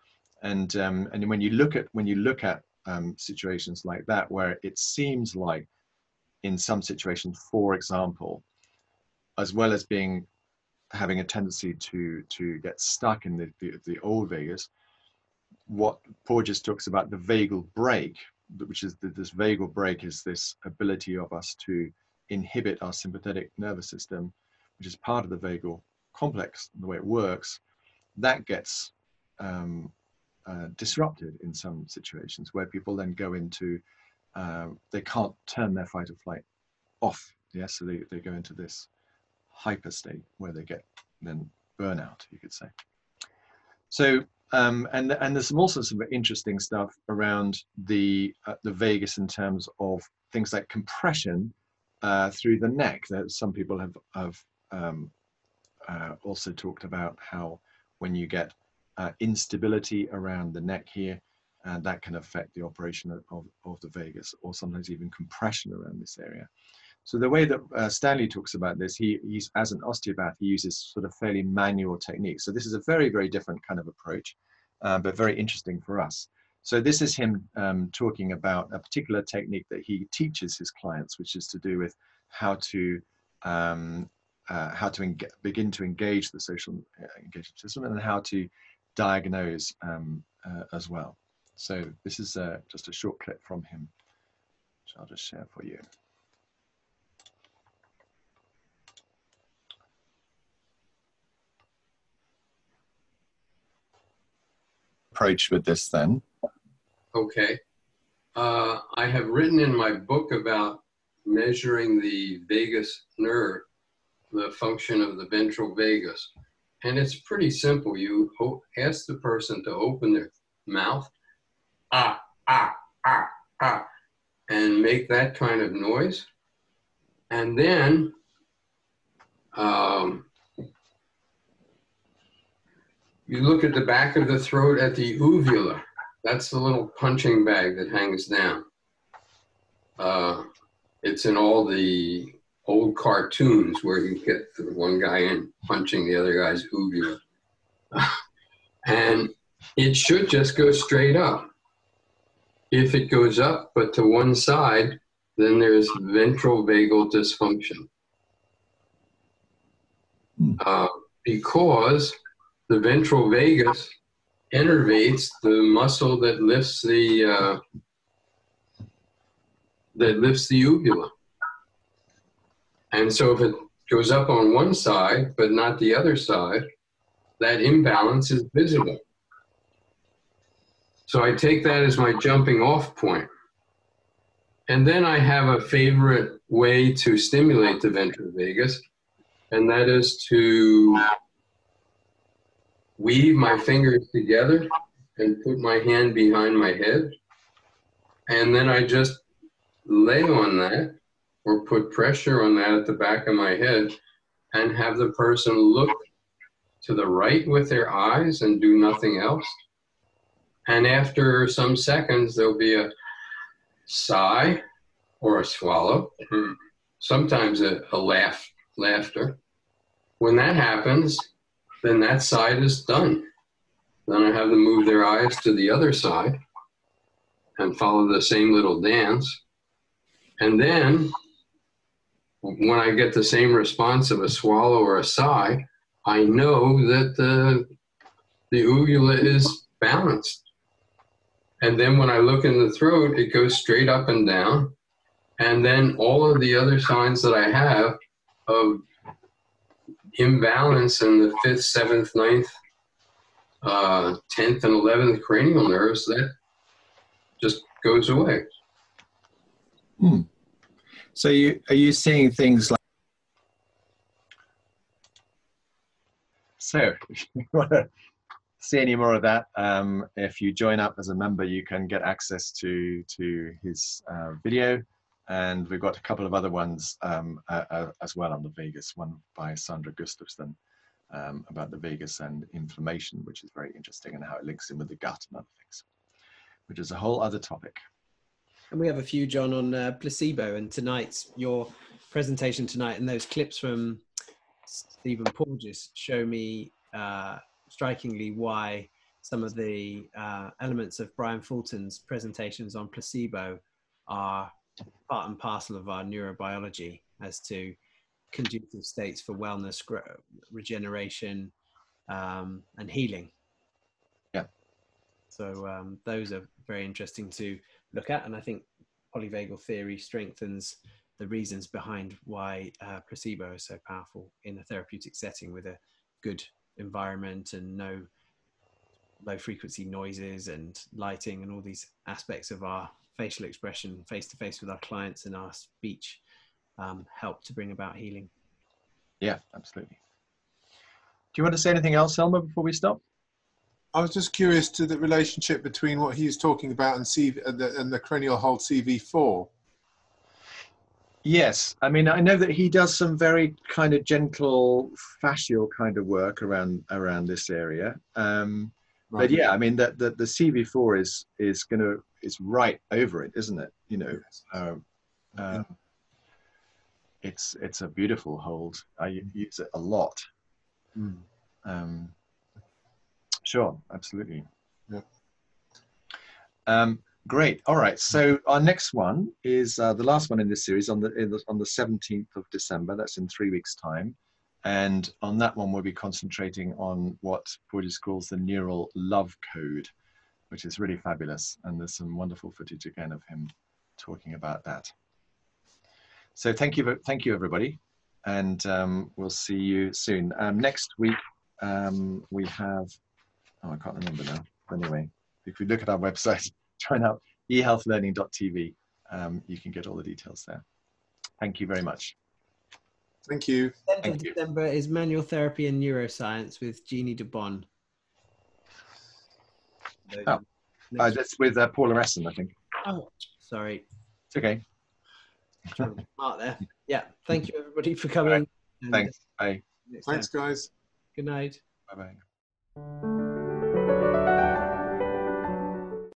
And um, and when you look at when you look at um, situations like that, where it seems like in some situations, for example, as well as being having a tendency to to get stuck in the the, the old vagus, what Porges talks about, the vagal brake, which is the, this vagal brake is this ability of us to inhibit our sympathetic nervous system, which is part of the vagal complex, the way it works, that gets um, uh, disrupted in some situations where people then go into, uh, they can't turn their fight or flight off. Yes, so they, they go into this hyper state where they get then burnout, you could say. So, um, and, and there's some also some interesting stuff around the, uh, the vagus in terms of things like compression uh, through the neck. That some people have, have um, uh, also talked about how when you get uh, instability around the neck here, and uh, that can affect the operation of, of, of the vagus, or sometimes even compression around this area. So the way that uh, Stanley talks about this, he, he's, as an osteopath, he uses sort of fairly manual techniques. So this is a very, very different kind of approach, uh, but very interesting for us. So this is him um, talking about a particular technique that he teaches his clients, which is to do with how to um, uh, how to begin to engage the social uh, engagement system, and how to diagnose um, uh, as well. So this is uh, just a short clip from him, which I'll just share for you. Approach with this then. Okay. Uh, I have written in my book about measuring the vagus nerve, the function of the ventral vagus. And it's pretty simple. You ask the person to open their mouth, ah, ah, ah, ah, and make that kind of noise. And then um, you look at the back of the throat at the uvula. That's the little punching bag that hangs down. Uh, it's in all the old cartoons where you get the one guy in punching the other guy's uvula. And it should just go straight up. If it goes up but to one side, then there's ventral vagal dysfunction. Uh, because the ventral vagus innervates the muscle that lifts the uh, that lifts the uvula. And so if it goes up on one side but not the other side, that imbalance is visible. So I take that as my jumping off point. And then I have a favorite way to stimulate the ventral vagus, and that is to weave my fingers together and put my hand behind my head. And then I just lay on that or put pressure on that at the back of my head and have the person look to the right with their eyes and do nothing else. And after some seconds, there'll be a sigh or a swallow, sometimes a, a laugh, laughter. When that happens, then that side is done. Then I have them move their eyes to the other side and follow the same little dance. And then when I get the same response of a swallow or a sigh, I know that the, the uvula is balanced. And then when I look in the throat, it goes straight up and down. And then all of the other signs that I have of imbalance in the fifth, seventh, ninth, uh, tenth, and eleventh cranial nerves, that just goes away. Hmm. So you, are you seeing things like... So if you want to see any more of that, um, if you join up as a member, you can get access to, to his uh, video. And we've got a couple of other ones um, uh, uh, as well on the vagus, one by Sandra Gustafsson um, about the vagus and inflammation, which is very interesting, and how it links in with the gut and other things, which is a whole other topic. And we have a few, John, on uh, placebo, and tonight's, your presentation tonight and those clips from Stephen Porges show me uh, strikingly why some of the uh, elements of Brian Fulton's presentations on placebo are part and parcel of our neurobiology as to conducive states for wellness, regeneration, um, and healing. Yeah. So um, those are very interesting to look at, and I think polyvagal theory strengthens the reasons behind why uh, placebo is so powerful in a therapeutic setting with a good environment and no low frequency noises and lighting and all these aspects of our facial expression face to face with our clients and our speech um, help to bring about healing. Yeah, absolutely. Do you want to say anything else, Selma, before we stop? I was just curious to the relationship between what he's talking about and, C V, and, the, and the cranial hold C V four. Yes, I mean, I know that he does some very kind of gentle fascial kind of work around around this area. Um, Right. But yeah, I mean, that the, the C V four is is going to is right over it, isn't it? You know, Yes. um, Yeah. um, it's it's a beautiful hold. I use it a lot. Mm. Um, sure, absolutely. Yeah. Um, great. All right. So our next one is uh, the last one in this series on the, in the on the seventeenth of December. That's in three weeks' time. And on that one, we'll be concentrating on what Porges calls the neural love code, which is really fabulous. And there's some wonderful footage again of him talking about that. So thank you, thank you, everybody. And um, we'll see you soon. Um, next week, um, we have, oh, I can't remember now. Anyway, if you look at our website, join up e health learning dot t v, um, you can get all the details there. Thank you very much. Thank you. tenth Thank of you. December is Manual Therapy and Neuroscience with Jeannie Dubon. Oh, uh, that's with uh, Paula Essen, I think. Oh, sorry. It's okay. Mark there. Yeah. Thank you, everybody, for coming. Right. Thanks. Bye. Next Thanks, time. guys. Good night. Bye-bye.